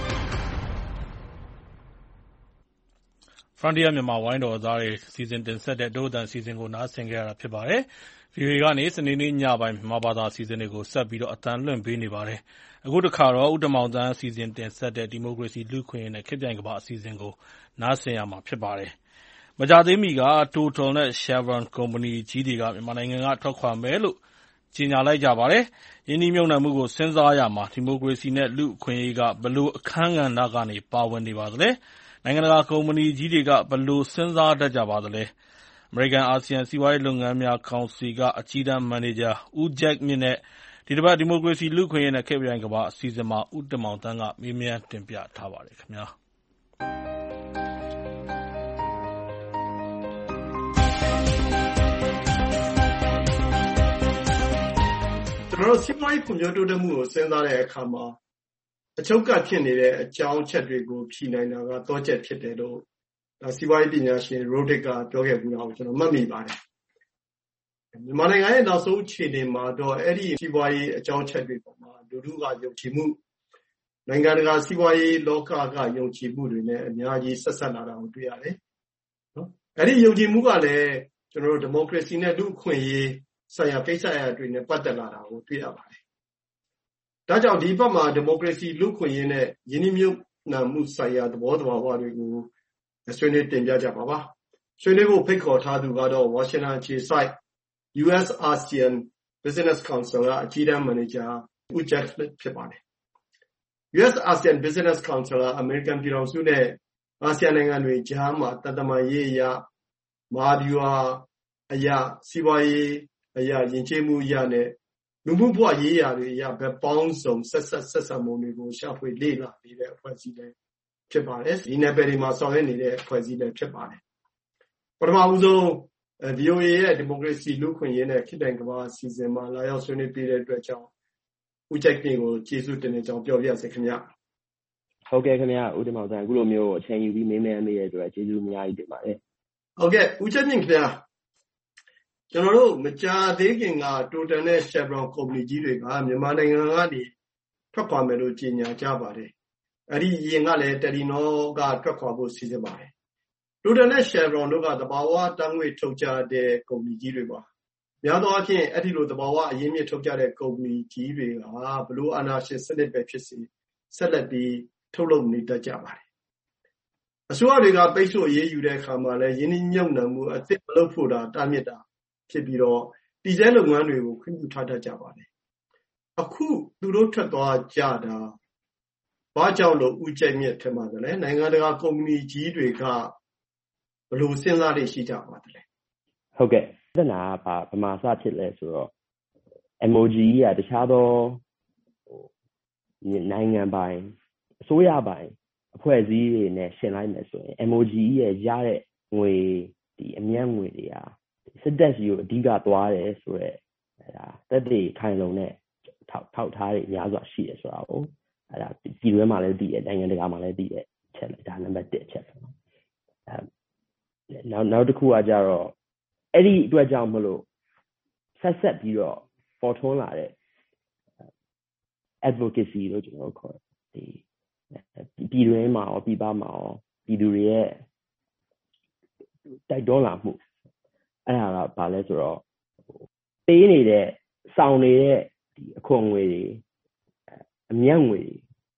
Frontier မြန်မာဝိုင်းတော်သားတွေစီစဉ်တင်ဆက်တဲ့ဒို့အတန်စီစဉ်ကိုနားဆင်ကြရတာဖြစ်ပါတယ်။ VOA ကနေစနေနေ့ညပိုင်းမြန်မာဘာသာစီစဉ်တွေကိုဆက်ပြီးတော့အတန်လွှင့်ပေးနေပါတယ်။အခုတစ်ခါတော့ဦးတမောင်သန်းစီစဉ်တင်ဆက်တဲ့ဒီမိုကရေစီလူ့ခွင့်ရေးနဲ့ခေတ်ပြိုင်ကမ္ဘာအစီအစဉ်ကိုနားဆင်ရမှာဖြစ်ပါတယ်။မကြာသေးမီက Total နဲ့ Chevron ကုမ္ပဏီကြီးတွေကမြန်မာနိုင်ငံကထွက်ခွာမယ်လို့ကြေညာလိုက်ကြပါတယ်။ရင်းနှီးမြှုပ်နှံမှုကိုစဉ်းစားရမှာဒီမိုကရေစီနဲ့လူ့အခွင့်အရေးကဘယ်လိုအခန်းကဏ္ဍကနေပါဝင်နေပါသလဲ။နိုင်ငံတကာကုမ္ပဏီကြီးတွေကဘယ်လိုစဉ်းစားတတ်ကြပါသလဲ။အမေရိကန်-အာဆီယံစီးပွားရေးလုပ်ငန်းများကောင်စီကအကြီးတန်းမန်နေဂျာဦးဂျက်မြင့်နဲ့ဒီတပတ်ဒီမိုကရေစီလူ့အခွင့်အရေးနဲ့ခေတ်ပြိုင်ကမ္ဘာအစီအစဉ်မှာဦးတင်မောင်သန်းကမေးမြန်းတင်ပြထားပါတယ်ခင်ဗျာ။ကျွန်တော်တို့စီးပွားရေးဖွံ့ဖြိုးတိုးတက်မှုကိုစဉ်းစားတဲ့အခါမှာအချုပ်ကဖြစ်နေတဲ့အကြောင်းချက်တွေကိုဖြေနိုင်တာကတော့ချက်ဖြစ်တယ်လို့စီးပွားရေးပညာရှင် Roddick ကပြောခဲ့ဘူးတော့ကျွန်တော်မှတ်မိပါတယ်မြန်မာနိုင်ငံရဲ့နောက်ဆုံးအခြေအနေမှာတော့အဲ့ဒီစီးပွားရေးအကြောင်းချက်တွေပေါ်မှာလူထုကယုံကြည်မှုနိုင်ငံတကာစီးပွားရေးလောကကယုံကြည်မှုတွေနဲ့အများကြီးဆက်ဆက်လာတာကိုတွေ့ရတယ်နော်အဲ့ဒီယုံကြည်မှုကလည်းကျွန်တော်တို့ဒီမိုကရေစီနဲ့လူ့အခွင့်အရေးဆိုင်ရာကိစ္စရပ်တွေနဲ့ပတ်သက်လာတာကိုတွေ့ရပါတယ်ဒါကြောင့်ဒီဘက်မှာဒီမိုကရေစီလူ့အခွင့်အရေးနဲ့ယင်းနှိမ့်မြုပ်နှံမှုဆိုင်ရာသဘောတဘာဝတွေကိုဆွေးနွေးတင်ပြကြပါပါဆွေးနွေးဖို့ဖိတ်ခေါ်ထားသူကတော့ဝါရှင်တန်အခြေစိုက် US ASEAN Business Council ကအကြီးတန်းမန်နေဂျာဦးဂျက်ဖြစ်ပါတယ် US ASEAN Business Council ကအမေရိကန်ပြည်ထောင်စုနဲ့အာဆီယံနိုင်ငံတွေကြားမှာတသမန်ရေးအရာမဟာဗျူဟာအရာစီးပွားရေးအရာယဉ်ကျေးမှုအရာနဲ့လူမှုဘဝရေးရာတွေအရာဘက်ပေါင်းစုံဆက်ဆံမှုတွေကိုရှာဖွေလေ့လာနေတဲ့အဖွဲ့အစည်းတွေဖြစ်ပါတယ်ဒီနယ်ပယ်တွေမှာဆောင်ရွက်နေတဲ့အဖွဲ့အစည်းတွေဖြစ်ပါတယ်ပထမဦးဆုံးVOA ရဲ့ဒီမိုကရေစီလူ့အခွင့်အရေးနဲ့ခေတ်ပြိုင်ကမ္ဘာအစီအစဉ်မှာလာရောက်ဆွေးနွေးပေးတဲ့အတွက်ကြောင့်ဦးကျိုက်မြင့်ကိုကျေးဇူးတင်တဲ့အကြောင်းပြောပြရစေခင်ဗျဟုတ်ကဲ့ခင်ဗျဦးတင်မောင်ဆန်းအခုလိုမျိုးအချိန်ယူပြီးမေးမြန်းမိရတဲ့အတွက်ကျေးဇူးအများကြီးတင်ပါတယ်ဟုတ်ကဲ့ဦးကျိုက်မြင့်ခင်ဗျကျွန်တော်တို့မကြာသေးခင်က Total နဲ့ Chevron ကုမ္ပဏီကြီးတွေကမြန်မာနိုင်ငံကနေထွက်ခွာမယ်လို့ကြေညာကြပါတယ်အဲ့ဒီရင်ကလည်း Telenor ကထွက်ခွာဖို့စီစဉ်ပါတယ် Total နဲ့ Chevron တို့ကသဘာဝတန်းငွေထုတ်ကြတဲ့ကုမ္ပဏီကြီးတွေပါများသောအားဖြင့်အဲ့ဒီလိုသဘာဝအရင်းမြစ်ထုတ်ကြတဲ့ကုမ္ပဏီကြီးတွေကဘလို့အာဏာရှင်စနစ်ပဲဖြစ်စေဆက်လက်ပြီးထုတ်လုပ်နေတတ်ကြပါတယ်အစိုးရတွေကပိတ်ဆို့အရေးယူတဲ့အခါမှာလည်းယင်းနှိမ့်ညွတ်နှံမှုအသစ်မလုပ်ဖို့တာမြစ်တာဖြစ်ပြီးတော့တည်ဆဲလုပ်ငန်းတွေကိုခွင့်ပြုထားတတ်ကြပါတယ်အခုသူတို့ထွက်သွားကြတာဘာကြောင့်လို့ဦးကျိုက်မြင့်ထင်ပါတယ်လဲနိုင်ငံတကာကုမ္ပဏီကြီးတွေကဘလို့စဉ်းစားနေရှိကြပါတယ်လဲဟုတ်ကဲ့ပြဿနာကဘာမှစဖြစ်လဲဆိုတော့ MOGE ကတခြားသောနိုင်ငံပိုင်အစိုးရပိုင်အဖွဲ့အစည်းတွေနဲ့ရှင်းလိုက်မယ်ဆိုရင် MOGE ရဲ့ရတဲ့ငွေဒီအမြတ်ငွေတွေကစစ်တပ်စီကိုအဓိကသွားတယ်ဆိုတော့တက်တွေခိုင်လုံတဲ့ထောက်ထားတွေအများစွာရှိတယ်ဆိုတာကိုအဲ့ဒါပြည်တွင်းမှာလည်းသိတယ်နိုင်ငံတကာမှာလည်းသိတယ်ချက်လိုက်ဒါနံပါတ်1ချက်ပဲနောက်တစ်ခုကကြတော့အဲ့ဒီအတွက်ကြောင့်မလို့ဆက်ပြီးတော့ပေါ်ထွန်းလာတဲ့ advocacy လို့ကျွန်တော်ခေါ်တယ်ဒီပြည်တွင်းမှာရောပြည်ပမှာရောပြည်သူတွေရဲ့တိုက်တွန်းလာမှုအဲ့ဒါကဘာလဲဆိုတော့ပေးနေတဲ့စောင်းနေတဲ့ဒီအခွန်ငွေတွေအမြတ်ငွေ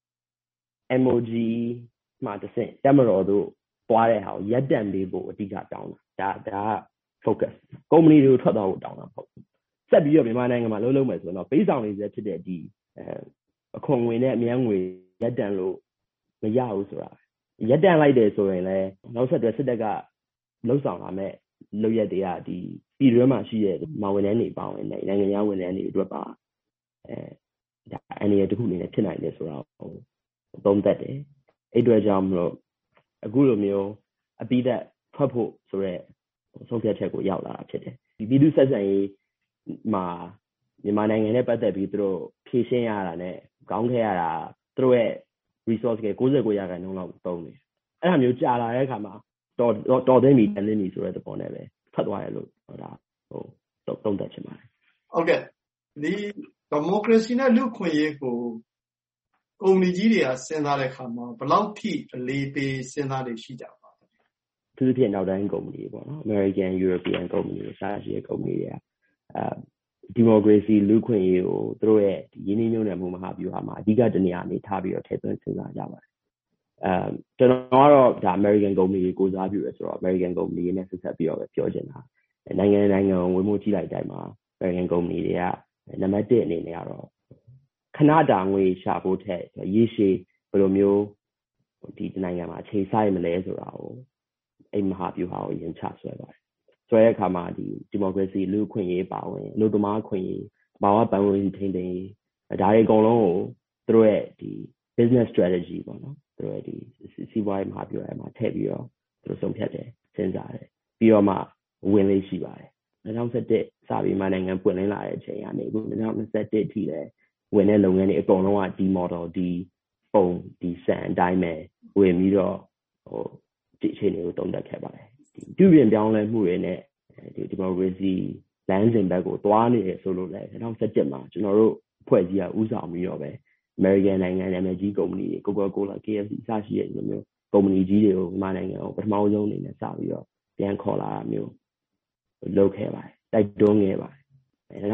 MOGE မှာတစ်ဆင့်တက်မတော်တို့ပွားတဲ့ဟာကိုရပ်တန့်ပေးဖို့အဓိကတောင်းတာဒါက focus ကုမ္ပဏီတွေကိုထွက်သွားဖို့တောင်းတာပေါ့ဆက်ပြီးတော့မြန်မာနိုင်ငံမှာလုံးမယ်ဆိုတော့ပေးဆောင်နေစေဖြစ်တဲ့ဒီအခွန်ငွေနဲ့အမြတ်ငွေရပ်တန့်လို့မရဘူးဆိုတာရပ်တန့်လိုက်တယ်ဆိုရင်လည်းနောက်ဆက်တွဲစစ်တပ်ကလှုပ်ဆောင်လာမဲ့လုပ်ရက်တွေကဒီပြည်တွင်းမှာရှိတဲ့မဝန်ထမ်းတွေပေါင်းနေနိုင်ငံခြားဝန်ထမ်းတွေအတွက်ပါဒါအနေနဲ့တခုအနေနဲ့ဖြစ်နိုင်တယ်ဆိုတာကိုသုံးသပ်တယ်အဲ့အတွက်ကြောင့်မလို့အခုလိုမျိုးအပိသက်ထွက်ဖို့ဆိုရဲဆုံးဖြတ်ချက်ကိုရောက်လာတာဖြစ်တယ်ဒီပြည်သူဆက်ဆံရေးမှာမြန်မာနိုင်ငံနဲ့ပတ်သက်ပြီးသူတို့ဖြည့်ရှင်းရတာနဲ့ခေါင်းခဲရတာသူတို့ရဲ့ resource က99%လောက်သုံးနေအဲ့ဒါမျိုးကြာလာတဲ့အခါမှာတော်သိပြီတန်သိပြီဆိုတဲ့သဘောနဲ့ပဲဖတ်သွားရလို့ဒါသုံးသပ်ချင်ပါတယ်ဟုတ်ကဲ့ဒီဒီမိုကရေစီနဲ့လူ့ခွင့်ရေးကိုကုမ္ပဏီကြီးတွေကစဉ်းစားတဲ့အခါမှာဘယ်လောက်ထိအလေးပေးစဉ်းစားနေရှိကြပါလဲသူတို့ဖြစ်နောက်တိုင်းကုမ္ပဏီပေါ့နော် American European ကုမ္ပဏီတွေစားရှိတဲ့ကုမ္ပဏီတွေကဒီမိုကရေစီလူ့ခွင့်ရေးကိုသူတို့ရဲ့ရင်းနှီးမြှုပ်နှံမှုမဟာဗျူဟာမှာအဓိကတနေရာနေထားပြီးတော့ထည့်သွင်းစဉ်းစားကြပါတယ်ကျွန်တော်ကတော့ဒါ American ကုမ္ပဏီတွေကိုစားပြုရဆိုတော့ American ကုမ္ပဏီတွေနဲ့ဆက်ဆက်ပြီးတော့ပဲပြောချင်တာနိုင်ငံကိုဝင်မှုကြည့်လိုက်တိုင်းမှာ American ကုမ္ပဏီတွေကနံပါတ်1အနေနဲ့ကတော့ခဏတာငွေရှာဖို့ထက်ရေရှည်ဘယ်လိုမျိုးဒီနိုင်ငံမှာအခြေစိုက်မလဲဆိုတာကိုအဲ့မဟာဗျူဟာကိုရင်ချဆွဲပါတယ်ဆွဲတဲ့အခါမှာဒီမိုကရေစီလူ့ခွင့်ရေးပါဝင်လူသမားခွင့်ရေးဘာဝပတ်ဝန်းကျင်ထိန်းသိမ်းရေးဒါတွေအကုန်လုံးကိုသူတို့ရဲ့ဒီ business strategy ပေါ့နော်သူတို့ရဲ့ဒီစီးပွားရေးမဟာဗျူဟာမှာထည့်ပြီးတော့သူတို့ဆုံးဖြတ်တယ်စဉ်းစားတယ်ပြီးတော့မှဝင်လေးရှိပါတယ်2021စပြီးမှနိုင်ငံပွင့်လင်းလာတဲ့အချိန်ကနေအခု2021အထိလည်းဝင်တဲ့လုပ်ငန်းတွေအကုန်လုံးကဒီ model ဒီပုံဒီစံအတိုင်းပဲဝင်ပြီးတော့ဒီအခြေအနေကိုသုံးသပ်ခဲ့ပါတယ်ဒီပြုပြင်ပြောင်းလဲမှုတွေနဲ့ဒီမိုကရေစီလမ်းစဉ်ဘက်ကိုသွားနေတယ်ဆိုလို့လည်း2017မှာကျွန်တော်တို့အဖွဲ့ကြီးကဥဆောင်ပြီးတော့ပဲ American နိုင်ငံနာမည်ကြီးကုမ္ပဏီတွေ Coca-Cola KFC စရှိတဲ့မျိုးကုမ္ပဏီကြီးတွေကိုမြန်မာနိုင်ငံကိုပထမဆုံးအနေနဲ့စပြီးတော့ပြန်ခေါ်လာတာမျိုးလုပ်ခဲ့ပါတယ်တိုက်တွန်းခဲ့ပါတယ်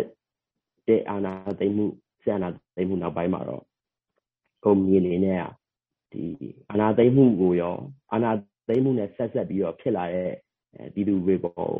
2021အာဏာသိမ်းမှုဆန္ဒသိမ်းမှုနောက်ပိုင်းမှာတော့ကုမ္ပဏီအနေနဲ့ဒီအာဏာသိမ်းမှုကိုရောအာဏာသိမ်းမှုနဲ့ဆက်ပြီးတော့ဖြစ်လာတဲ့ပြည်သူတွေပေါ်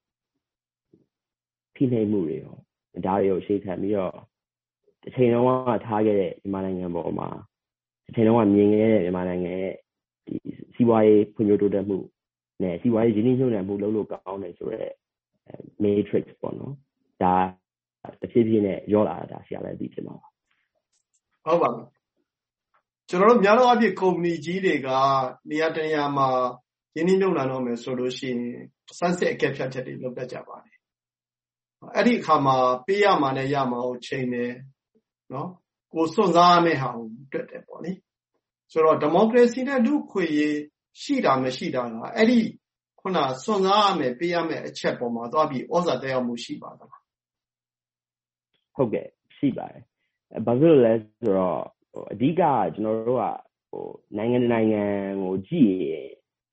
ဖိနှိပ်မှုတွေရောဒါတွေကိုရှေ့ခံပြီးတော့တစ်ချိန်လုံးကထားခဲ့တဲ့မြန်မာနိုင်ငံပေါ်မှာတစ်ချိန်လုံးကမြင်ခဲ့တဲ့မြန်မာနိုင်ငံရဲ့ဒီစီးပွားရေးဖွံ့ဖြိုးတိုးတက်မှုနဲ့စီးပွားရေးရင်းနှီးမြှုပ်နှံမှုလုပ်လို့ကောင်းတယ်ဆိုတော့ matrix ပေါ့နော်ဒါတစ်ဖြည်းဖြည်းနဲ့ရောလာတာဆရာလည်းသိဖြစ်မှာပါဟုတ်ပါဘူးကျွန်တော်တို့များသောအားဖြင့်ကုမ္ပဏီကြီးတွေကနေရာတနေရာမှာရင်းနှီးမြှုပ်နှံတော့မယ်ဆိုလို့ရှိရင်စမ်းစစ်အကဲဖြတ်ချက်တွေလုပ်တတ်ကြပါတယ်အဲ့ဒီအခါမှာပေးရမှာနဲ့ရမှာကိုချိန်တယ်နော်ကိုစွန့်စားရမယ့်ဟာကိုတွေ့တယ်ပေါ့လေဆိုတော့ဒီမိုကရေစီနဲ့လူခွေရေးရှိတာမရှိတာကအဲ့ဒီခုနစွန့်စားရမယ်ပေးရမယ်အချက်ပေါ်မှာသွားပြီးဩဇာတက်ရောက်မှုရှိပါသလားဟုတ်ကဲ့ရှိပါတယ်ဘာလို့လဲဆိုတော့အဓိကကျွန်တော်တို့ကနိုင်ငံကိုကြည့်ရင်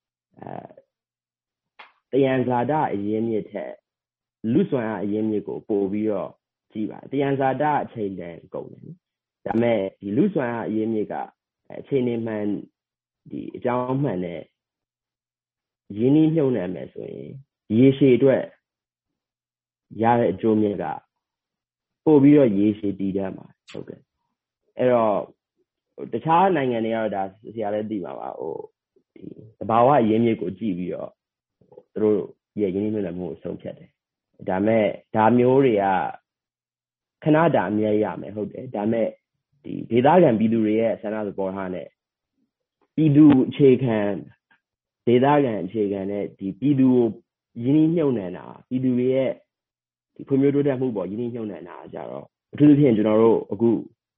တယံဇာတအရင်းမြစ်ထက်လူစွမ်းအားအရင်းမြစ်ကိုပို့ပြီးတော့ကြည့်ပါတယံဇာတအချိန်တန်ကုန်တယ်ဒါပေမဲ့ဒီလူစွမ်းအားအရင်းမြစ်ကအချိန်နေမှန်ဒီအကြောင်းမှန်နဲ့ရင်းနှီးမြှုပ်နှံမယ်ဆိုရင်ရေရှည်အတွက်ရတဲ့အကျိုးမြတ်ကပို့ပြီးတော့ရေရှည်တည်တတ်မှာဟုတ်ကဲ့အဲ့တော့တခြားနိုင်ငံတွေကတော့ဒါဆရာလည်းသိမှာပါဒီသဘာဝအရင်းမြစ်ကိုကြည့်ပြီးတော့သူတို့ရဲ့ရင်းနှီးမြှုပ်နှံမှုကိုဆုံးဖြတ်တယ်ဒါမဲ့ဒါမျိုးတွေကခဏတာအမြဲရမယ်ဟုတ်တယ်ဒါမဲ့ဒီဒေသခံပြည်သူတွေရဲ့ဆန္ဒသဘောထားနဲ့ပြည်သူအခြေခံဒေသခံအခြေခံနဲ့ဒီပြည်သူကိုရင်းနှီးမြှုပ်နှံတာပြည်သူတွေရဲ့ဒီဖွံ့ဖြိုးတိုးတက်မှုပေါ်ရင်းနှီးမြှုပ်နှံတာကြတော့အထူးသဖြင့်ကျွန်တော်တို့အခု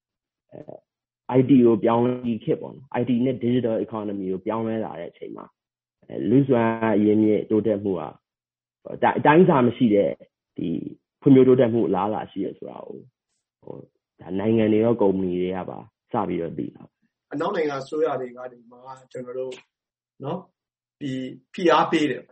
IT ကိုပြောင်းလဲပြီးခေတ်ပေါ့နော် IT နဲ့ Digital Economy ကိုပြောင်းလဲလာတဲ့အချိန်မှာလူစွမ်းအရင်းမြစ်တိုးတက်မှုကအတိုင်းအတာမရှိတဲ့ဒီဖွံ့ဖြိုးတိုးတက်မှုအလားအလာရှိရဆိုတာကိုဒါနိုင်ငံတွေရောကုမ္ပဏီတွေကပါစပြီးတော့သိတာအနောက်နိုင်ငံဆိုရတွေကနေမှကျွန်တော်တို့နော်ဒီဖိအားပေးတယ်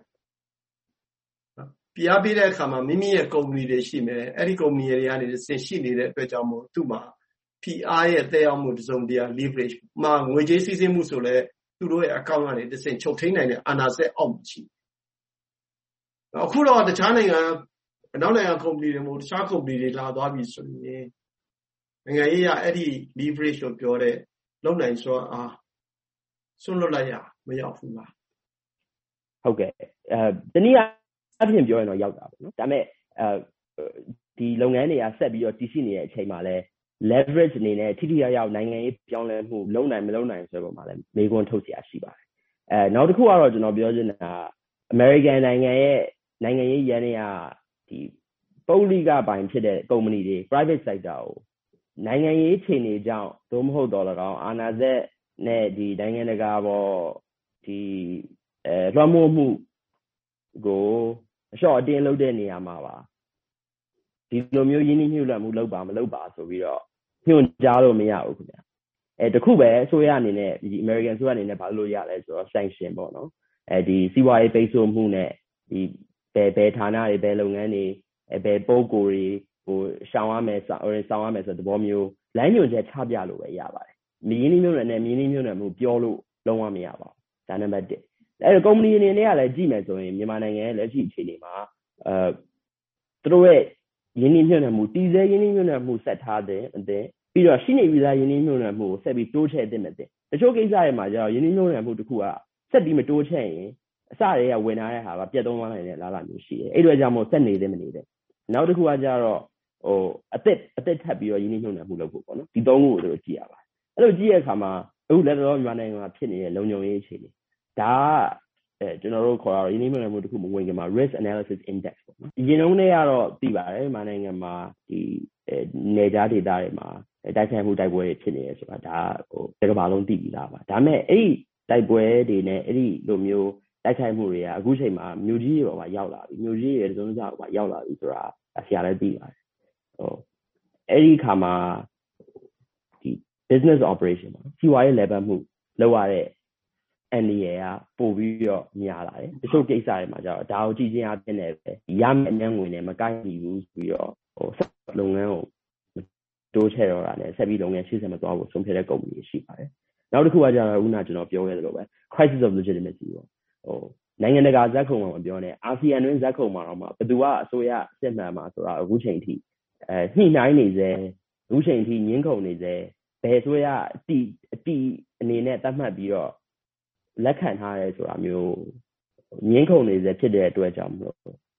ဖိအားပေးတဲ့အခါမှာမိမိရဲ့ကုမ္ပဏီတွေရှိမယ်အဲ့ဒီကုမ္ပဏီတွေကနေဆင်ရှိနေတဲ့အတွက်ကြောင့်မို့သူ့မှာဖိအားရဲ့တက်ရောက်မှုတစုံတရာ leverage မှာငွေကြေးစီးဆင်းမှုဆိုလဲသူတို့ရဲ့ account ကနေတစ်ဆင့်ချုပ်ထိန်းနိုင်တဲ့အာဏာစက်အောက်မှာရှိအခုတော့တခြားနိုင်ငံအနောက်နိုင်ငံကုမ္ပဏီတွေမို့တခြားကုမ္ပဏီတွေလာသွားပြီဆိုရင်နိုင်ငံရေးရအဲ့ဒီ leverage ကိုပြောတဲ့လုံနိုင်စွာအားဆွလွတ်လိုက်ရမရောက်ဘူးလားဟုတ်ကဲ့တနည်းအားဖြင့်ပြောရင်တော့ရောက်တာပေါ့နော်ဒါပေမဲ့ဒီလုပ်ငန်းတွေကဆက်ပြီးတော့တည်ရှိနေတဲ့အချိန်မှာလဲ leverage အနေနဲ့ထိထိရောက်နိုင်ငံရေးပြောင်းလဲမှုလုံနိုင်မလုံနိုင်ဆိုတော့မှလဲမေးခွန်းထုတ်เสียရှိပါတယ်နောက်တစ်ခုကတော့ကျွန်တော်ပြောချင်တာ American နိုင်ငံရဲ့နိုင်ငံရေးရန်တွေကဒီပုဂ္ဂလိကပိုင်းဖြစ်တဲ့ကုမ္ပဏီတွေ private sector ကိုနိုင်ငံရေးအခြေအနေကြောင့်သို့မဟုတ်တော့၎င်းအာဏာစက်နဲ့ဒီနိုင်ငံတကာပေါ်ဒီလွှမ်းမိုးမှုကိုအလျှော့အတင်းလုပ်တဲ့နေရာမှာပါဒီလိုမျိုးရင်းနှီးမြှုပ်နှံမှုလုပ်ပါမလုပ်ပါဆိုပြီးတော့ညွှန်ကြားလို့မရဘူးခင်ဗျတခုပဲအစိုးရအနေနဲ့ဒီ American အစိုးရအနေနဲ့ဘာလို့ရလဲဆိုတော့ sanction ပေါ့နော်ဒီစီးပွားရေးပိတ်ဆို့မှုနဲ့ဒီဘယ်ဌာနတွေဘယ်လုပ်ငန်းတွေဘယ်ပုဂ္ဂိုလ်တွေရှောင်ရမယ်ဆောင်ရမယ်ဆိုတဲ့သဘောမျိုးလမ်းညွှန်ချက်ချပြလို့ပဲရပါတယ်ရင်းနှီးမြှုပ်နှံနဲ့ရင်းနှီးမြှုပ်နှံမှုပြောလို့လုံးဝမရပါဘူးဒါနံပါတ်1အဲ့တော့ကုမ္ပဏီအနေနဲ့ကလည်းကြည့်မယ်ဆိုရင်မြန်မာနိုင်ငံရဲ့လက်ရှိအခြေအနေမှာသူတို့ရဲ့ရင်းနှီးမြှုပ်နှံမှုတည်ဆဲရင်းနှီးမြှုပ်နှံမှုဆက်ထားတဲ့အသင်းပြီးတော့ရှိနေပြီးသားရင်းနှီးမြှုပ်နှံမှုကိုဆက်ပြီးတိုးချဲ့သင့်တယ်တချို့ကိစ္စတွေမှာကျတော့ရင်းနှီးမြှုပ်နှံမှုတစ်ခုကဆက်ပြီးမတိုးချဲ့ရင်အစတွေကဝင်လာတဲ့ဟာကပြတ်သုံးသွားနိုင်တဲ့လားလာမျိုးရှိတယ်အဲ့တော့ကြောင့်မို့ဆက်နေသေးမနေသေးနောက်တစ်ခုကကျတော့အသက်ထပ်ပြီးတော့ရင်းနှီးမြှုပ်နှံမှုလုပ်ဖို့ပေါ့နော်ဒီသုံးခုကိုတို့ကြည့်ရပါတယ်အဲ့လိုကြည့်ရတဲ့အခါမှာအခုလက်တော်မြန်မာနိုင်ငံမှာဖြစ်နေတဲ့လုံခြုံရေးအခြေအနေဒါကကျွန်တော်တို့ခေါ်ရတော့ရင်းနှီးမြှုပ်နှံမှုတစ်ခုမဝင်ခင်မှာ risk analysis index ပေါ့နော်ဒီရင်လုံးတွေကတော့သိပါတယ်မြန်မာနိုင်ငံမှာဒီနေကြားဒေသတွေမှာတိုက်ခိုက်မှုတိုက်ပွဲတွေဖြစ်နေရဆိုတာဒါတကမ္ဘာလုံးသိပြီးသားပါဒါပေမဲ့အဲ့ဒီတိုက်ပွဲတွေနဲ့အဲ့ဒီလိုမျိုးတိုက်ခိုက်မှုတွေကအခုချိန်မှာမြို့ကြီးတွေပေါ်မှာရောက်လာပြီမြို့ကြီးတွေသုံးစားပေါ်မှာရောက်လာပြီဆိုတာဆရာလည်းသိပါတယ်အဲ့ဒီခါမှာဒီ business operation ပေါ့စီးပွားရေးလည်ပတ်မှုလုပ်ရတဲ့အန်ဒီရယ်ကပို့ပြီးတော့များလာတယ်တချို့ကိစ္စတွေမှာကျတော့ဒါကိုကြည့်ချင်းအပြင်နဲ့ပဲရမယ့်အញ្ញံငွေနဲ့မကိုက်ဘူးပြီးတော့လုပ်ငန်းကိုတိုးချဲ့တော့တာနဲ့ဆက်ပြီးလုပ်ငန်းရှေ့ဆက်မသွားဘူးဆုံးဖြတ်တဲ့ကုမ္ပဏီရှိပါတယ်နောက်တစ်ခုကကျတော့ဦးနာကျွန်တော်ပြောခဲ့သလိုပဲ crisis of legitimacy ပေါ့နိုင်ငံတကာဇက်ခုံမှာမပြောနဲ့အာဆီယံတွင်းဇက်ခုံမှာတော့ဘယ်သူကအစိုးရစစ်မှန်မှာဆိုတာအခုချိန်ထိညှိနှိုင်းနေစေအခုချိန်ထိငင်းခုန်နေစေဘယ်အစိုးရအတီအနေနဲ့သတ်မှတ်ပြီးတော့လက်ခံထားရဲဆိုတာမျိုးငင်းခုန်နေစေဖြစ်တဲ့အတွက်ကြောင့်မလို့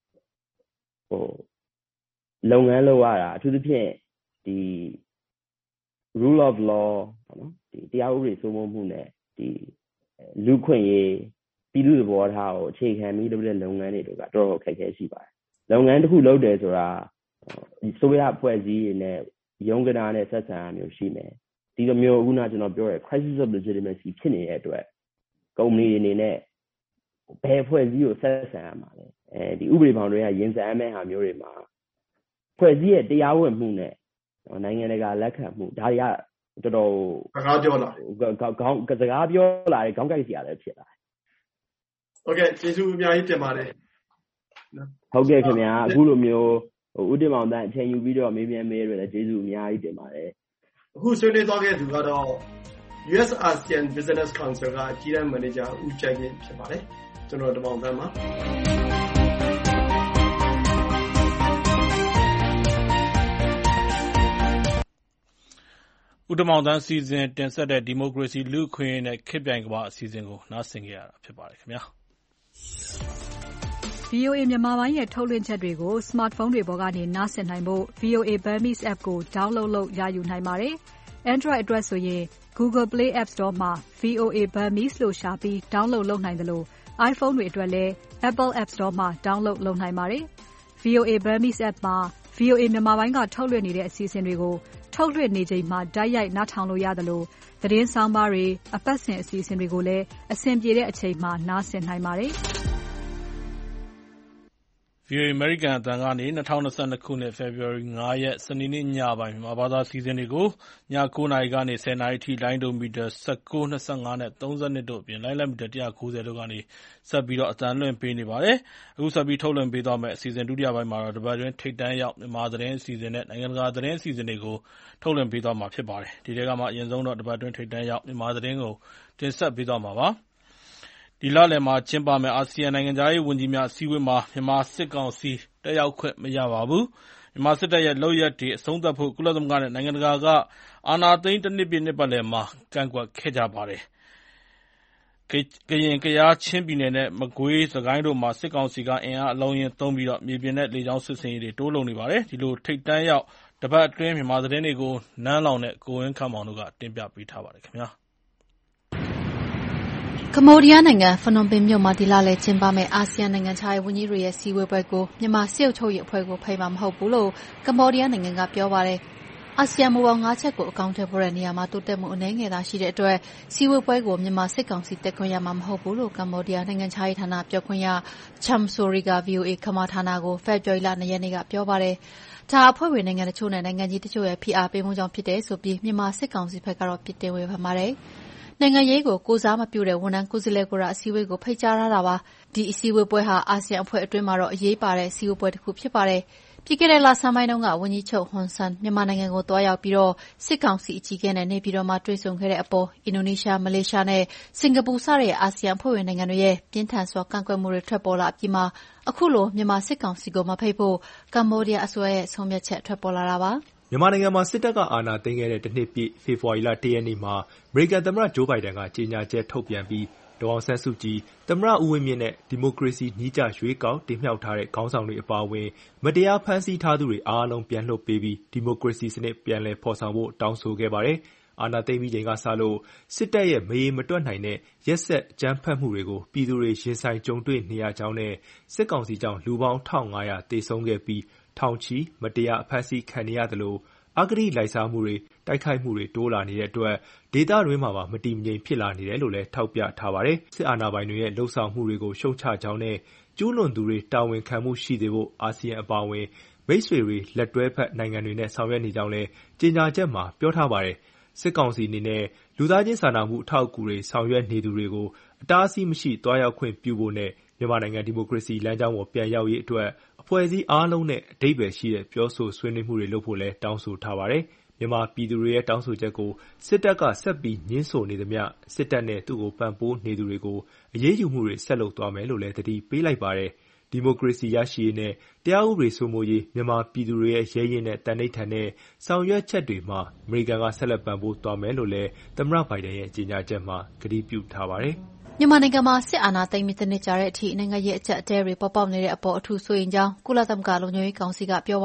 လုပ်ငန်းလုပ်ရတာအထူးသဖြင့်ဒီ rule of law ပေါ့နော်ဒီတရားဥပဒေစိုးမိုးမှုနဲ့ဒီလူခွင့်ရေးပြည်သူ့သဘောထားကိုအခြေခံပြီးလုပ်တဲ့လုပ်ငန်းတွေတော့တော်တော်ခက်ခဲရှိပါတယ်လုပ်ငန်းတစ်ခုလုပ်တယ်ဆိုတာဆိုရအဖွဲ့အစည်းတွေနဲ့ရုံးကနာနဲ့ဆက်ဆံရမျိုးရှိမယ်ဒီလိုမျိုးအခုနကျွန်တော်ပြောရဲ crisis of legitimacy ဖြစ်နေတဲ့အတွက်ကုမ္ပဏီတွေအနေနဲ့ဘယ်ဖွဲ့စည်းကိုဆက်ဆံရမှာလဲဒီဥပဒေဘောင်တွေကရင်ဆိုင်ရမယ့်ဟာမျိုးတွေမှာဖွဲ့စည်းရဲ့တရားဝင်မှုနဲ့နိုင်ငံတကာလက်ခံမှုဒါတွေကတော်တော်စကားပြောလာစကားပြောလာတယ်ခေါင်းကိုက်စရာလည်းဖြစ်လာတယ်ဟုတ်ကဲ့ကျေးဇူးအများကြီးတင်ပါတယ်ဟုတ်ကဲ့ခင်ဗျာအခုလိုမျိုးဦးတင်မောင်တန်းအချိန်ယူပြီးတော့မေးမြန်းမေးရတဲ့ကျေးဇူးအများကြီးတင်ပါတယ်အခုဆွေးနွေးသွားခဲ့သူကတော့ US ASEAN Business Council ကအကြီးတန်းမန်နေဂျာဦးကျိုင်မြင့်ဖြစ်ပါတယ်ကျွန်တော်တင်မောင်တန်းပါဦးတင်မောင်တန်းစီစဉ်တင်ဆက်တဲ့ဒီမိုကရေစီလူ့အခွင့်အရေးနဲ့ခေတ်ပြိုင်ကမ္ဘာအစီအစဉ်ကိုနားဆင်ကြရတာဖြစ်ပါတယ်ခင်ဗျာ VOA မြန်မာပိုင်းရဲ့ထုတ်လွှင့်ချက်တွေကို smartphone တွေပေါ်ကနေနားဆင်နိုင်ဖို့ VOA Burmese app ကို download လုပ်ရယူနိုင်ပါတယ်။ Android အတွက်ဆိုရင် Google Play App Store မှာ VOA Burmese လို့ရှာပြီး download လုပ်နိုင်တယ်လို့ iPhone တွေအတွက်လည်း Apple App Store မှာ download လုပ်နိုင်ပါတယ်။ VOA Burmese app မှာ VOA မြန်မာပိုင်းကထုတ်လွှင့်နေတဲ့အစီအစဉ်တွေကိုထုတ်လွှင့်နေချိန်မှာတိုက်ရိုက်နားထောင်လို့ရတယ်လို့သတင်းဆောင်းပါးတွေအပတ်စဉ်အစီအစဉ်တွေကိုလည်းအဆင်ပြေတဲ့အချိန်မှာနားဆင်နိုင်ပါတယ်။ VOA American အသံကနေ2022ခုနှစ် February 5 ရက်စနေနေ့ညပိုင်းမြန်မာဘာသာအစီအစဉ်တွေကိုည9:00နာရီကနေ10:00နာရီထိလိုင်းဒိုမီတာ19, 25နဲ့32တို့အပြင်လိုင်းလက်မီတာ190တို့ကနေဆက်ပြီးတော့အသံလွှင့်ပေးနေပါတယ်။အခုဆက်ပြီးထုတ်လွှင့်ပေးသွားမယ့်အစီအစဉ်ဒုတိယပိုင်းမှာတော့တပတ်တွင်းထိပ်တန်းရောက်မြန်မာသတင်းအစီအစဉ်နဲ့နိုင်ငံတကာသတင်းအစီအစဉ်တွေကိုထုတ်လွှင့်ပေးသွားမှာဖြစ်ပါတယ်။ဒီထဲကမှအရင်ဆုံးတော့တပတ်တွင်းထိပ်တန်းရောက်မြန်မာသတင်းကိုတင်ဆက်ပေးသွားမှာပါ။ဒီလလယ်မှာကျင်းပမယ့်အာဆီယံနိုင်ငံခြားရေးဝန်ကြီးများအစည်းအဝေးမှာမြန်မာစစ်ကောင်စီတက်ရောက်ခွင့်မရပါဘူး။မြန်မာစစ်တပ်ရဲ့လုပ်ရပ်တွေအဆုံးသတ်ဖို့ကုလသမဂ္ဂနဲ့နိုင်ငံတကာကအာဏာသိမ်းတစ်နှစ်ပြည့်နှစ်ပတ်လည်မှာကန့်ကွက်ခဲ့ကြပါတယ်။ကရင်၊ကယား၊ချင်းပြည်နယ်နဲ့မကွေး၊စစ်ကိုင်းတို့မှာစစ်ကောင်စီကအင်အားအလုံးအရင်းသုံးပြီးမြေပြင်နဲ့လေကြောင်းစစ်ဆင်ရေးတွေတိုးလုပ်နေပါတယ်။ဒီလိုထိပ်တန်းရောက်တပတ်အတွင်းမြန်မာသတင်းတွေကိုနန်းလောင်နဲ့ကိုဝင်းခန့်မောင်တို့ကတင်ပြပေးထားပါတယ်ခင်ဗျာ။ကမ္ဘောဒီးယားနိုင်ငံဖနွန်ပင်မြို့မှာဒီလလယ်ကျင်းပမယ့်အာဆီယံနိုင်ငံခြားရေးဝန်ကြီးတွေရဲ့စည်းဝေးပွဲကိုမြန်မာစစ်အုပ်ချုပ်ရေးအဖွဲ့ကိုဖိတ်မှာမဟုတ်ဘူးလို့ကမ္ဘောဒီးယားနိုင်ငံကပြောပါတယ်။အာဆီယံမူပေါင်း၅ချက်ကိုအကောင့်ထဲပေါ်တဲ့နေရာမှာတိုးတက်မှုအနည်းငယ်သာရှိတဲ့အတွက်စည်းဝေးပွဲကိုမြန်မာစစ်ကောင်စီတက်ခွင့်ရမှာမဟုတ်ဘူးလို့ကမ္ဘောဒီးယားနိုင်ငံခြားရေးဌာနပြောခွင့်ရချမ်ဆိုရီက VOA ခမာဌာနကိုဖေဖော်ဝါရီလ2ရက်နေ့ကပြောပါတယ်။ဒါအဖွဲ့ဝင်နိုင်ငံတချို့နဲ့နိုင်ငံကြီးတချို့ရဲ့ဖိအားပေးမှုကြောင့်ဖြစ်တယ်ဆိုပြီးမြန်မာစစ်ကောင်စီဘက်ကတော့ပြစ်တင်ဝေဖန်ပါတယ်။နိုင်ငံရေးကိုကိုစားမပြုတဲ့ဝန်ထမ်းကိုယ်စားလှယ်ကိုအစည်းအဝေးကိုဖိတ်ကြားထားတာပါ။ဒီအစည်းအဝေးပွဲဟာအာဆီယံအဖွဲ့အတွင်းမှာတော့အရေးပါတဲ့အစည်းအဝေးပွဲတစ်ခုဖြစ်ပါတယ်။ပြီးခဲ့တဲ့လဆန်းပိုင်းတုန်းကဝန်ကြီးချုပ်ဟွန်ဆန်မြန်မာနိုင်ငံကိုတွားရောက်ပြီးစစ်ကောင်စီအကြီးအကဲနဲ့နေပြည်တော်မှာတွေ့ဆုံခဲ့တဲ့အပေါ်အင်ဒိုနီးရှား၊မလေးရှားနဲ့စင်ကာပူစတဲ့အာဆီယံအဖွဲ့ဝင်နိုင်ငံတွေရဲ့ပြင်းထန်စွာကန့်ကွက်မှုတွေထွက်ပေါ်လာပြီးမှအခုလိုမြန်မာစစ်ကောင်စီကိုမဖိတ်ဖို့ကမ္ဘောဒီးယားအစိုးရရဲ့ဆုံးဖြတ်ချက်ထွက်ပေါ်လာတာပါ။မြန်မာနိုင်ငံမှာစစ်တပ်ကအာဏာသိမ်းခဲ့တဲ့တစ်နှစ်ပြည့်ဖေဖော်ဝါရီလ1ရက်နေ့မှာအမေရိကန်သမ္မတဂျိုးဘိုင်ဒန်ကကြေညာချက်ထုတ်ပြန်ပြီးဒေါ်အောင်ဆန်းစုကြည်၊သမ္မတဦးဝင်းမြင့်နဲ့ဒီမိုကရေစီနည်းကျရွေးကောက်တင်မြှောက်ထားတဲ့ခေါင်းဆောင်တွေအပါအဝင်မတရားဖမ်းဆီးထားသူတွေအားလုံးပြန်လွှတ်ပေးပြီးဒီမိုကရေစီစနစ်ပြန်လည်ဖော်ဆောင်ဖို့တောင်းဆိုခဲ့ပါတယ်။အာဏာသိမ်းပြီးချိန်ကစလို့စစ်တပ်ရဲ့မရေမတွက်နိုင်တဲ့ရက်စက်အကြမ်းဖက်မှုတွေကိုပြည်သူတွေရင်ဆိုင်ကြုံတွေ့နေရကြောင်းနဲ့စစ်ကောင်စီကြောင့်လူပေါင်း1500သေဆုံးခဲ့ပြီးထောင်ချီမတရားအဖမ်းဆီးခံနေရသလိုအဂတိလိုက်စားမှုတွေတိုက်ခိုက်မှုတွေတိုးလာနေတဲ့အတွက်ဒေသတွင်းမှာပါမတည်မငြိမ်ဖြစ်လာနေတယ်လို့လည်းထောက်ပြထားပါတယ်။စစ်အာဏာပိုင်တွေရဲ့လှုပ်ဆောင်မှုတွေကိုရှုတ်ချကြောင်းနဲ့ကျူးလွန်သူတွေတာဝန်ခံမှုရှိစေဖို့အာဆီယံအပါအဝင်မိတ်ဆွေတွေလက်တွဲဖက်နိုင်ငံတွေနဲ့ဆောင်ရွက်နေကြောင်းလည်းကြေညာချက်မှာပြောထားပါတယ်။စစ်ကောင်စီအနေနဲ့လူသားချင်းစာနာမှုအထောက်အကူတွေဆောင်ရွက်နေသူတွေကိုအတားအဆီးမရှိတွားရောက်ခွင့်ပြုဖို့နဲ့မြန်မာနိုင်ငံဒီမိုကရေစီလမ်းကြောင်းပေါ်ပြန်ရောက်ရေးအတွက်အဖွဲ့အစည်းအားလုံးနဲ့အဓိပ္ပါယ်ရှိတဲ့ပြောဆိုဆွေးနွေးမှုတွေလုပ်ဖို့လည်းတောင်းဆိုထားပါတယ်။မြန်မာပြည်သူတွေရဲ့တောင်းဆိုချက်ကိုစစ်တပ်ကဆက်ပြီးငြင်းဆိုနေသမျှစစ်တပ်နဲ့သူ့ကိုပံ့ပိုးနေသူတွေကိုအရေးယူမှုတွေဆက်လုပ်သွားမယ်လို့လည်းသတိပေးလိုက်ပါတယ်။ဒီမိုကရေစီရရှိရေးနဲ့တရားဥပဒေစိုးမိုးရေးမြန်မာပြည်သူတွေရဲ့ရဲရင့်တဲ့သန္နိဋ္ဌာန်နဲ့ဆောင်ရွက်ချက်တွေမှာအမေရိကန်ကဆက်လက်ပံ့ပိုးသွားမယ်လို့လည်းသမ္မတဘိုင်ဒန်ရဲ့ကြေညာချက်မှာကတိပြုထားပါတယ်။မြန်မာနိုင်ငံမှာစစ်အာဏာသိမ်းပြီးတစ်နှစ်ကြာတဲ့အထိနိုင်ငံရေးအကျပ်အတည်းတွေပေါ်ပေါက်နေတဲ့အပေါ်အထူးစိုးရိမ်ကြောင်းကုလသမဂ္ဂလုံခြုံရေးကောင်စီကပြောပါတယ်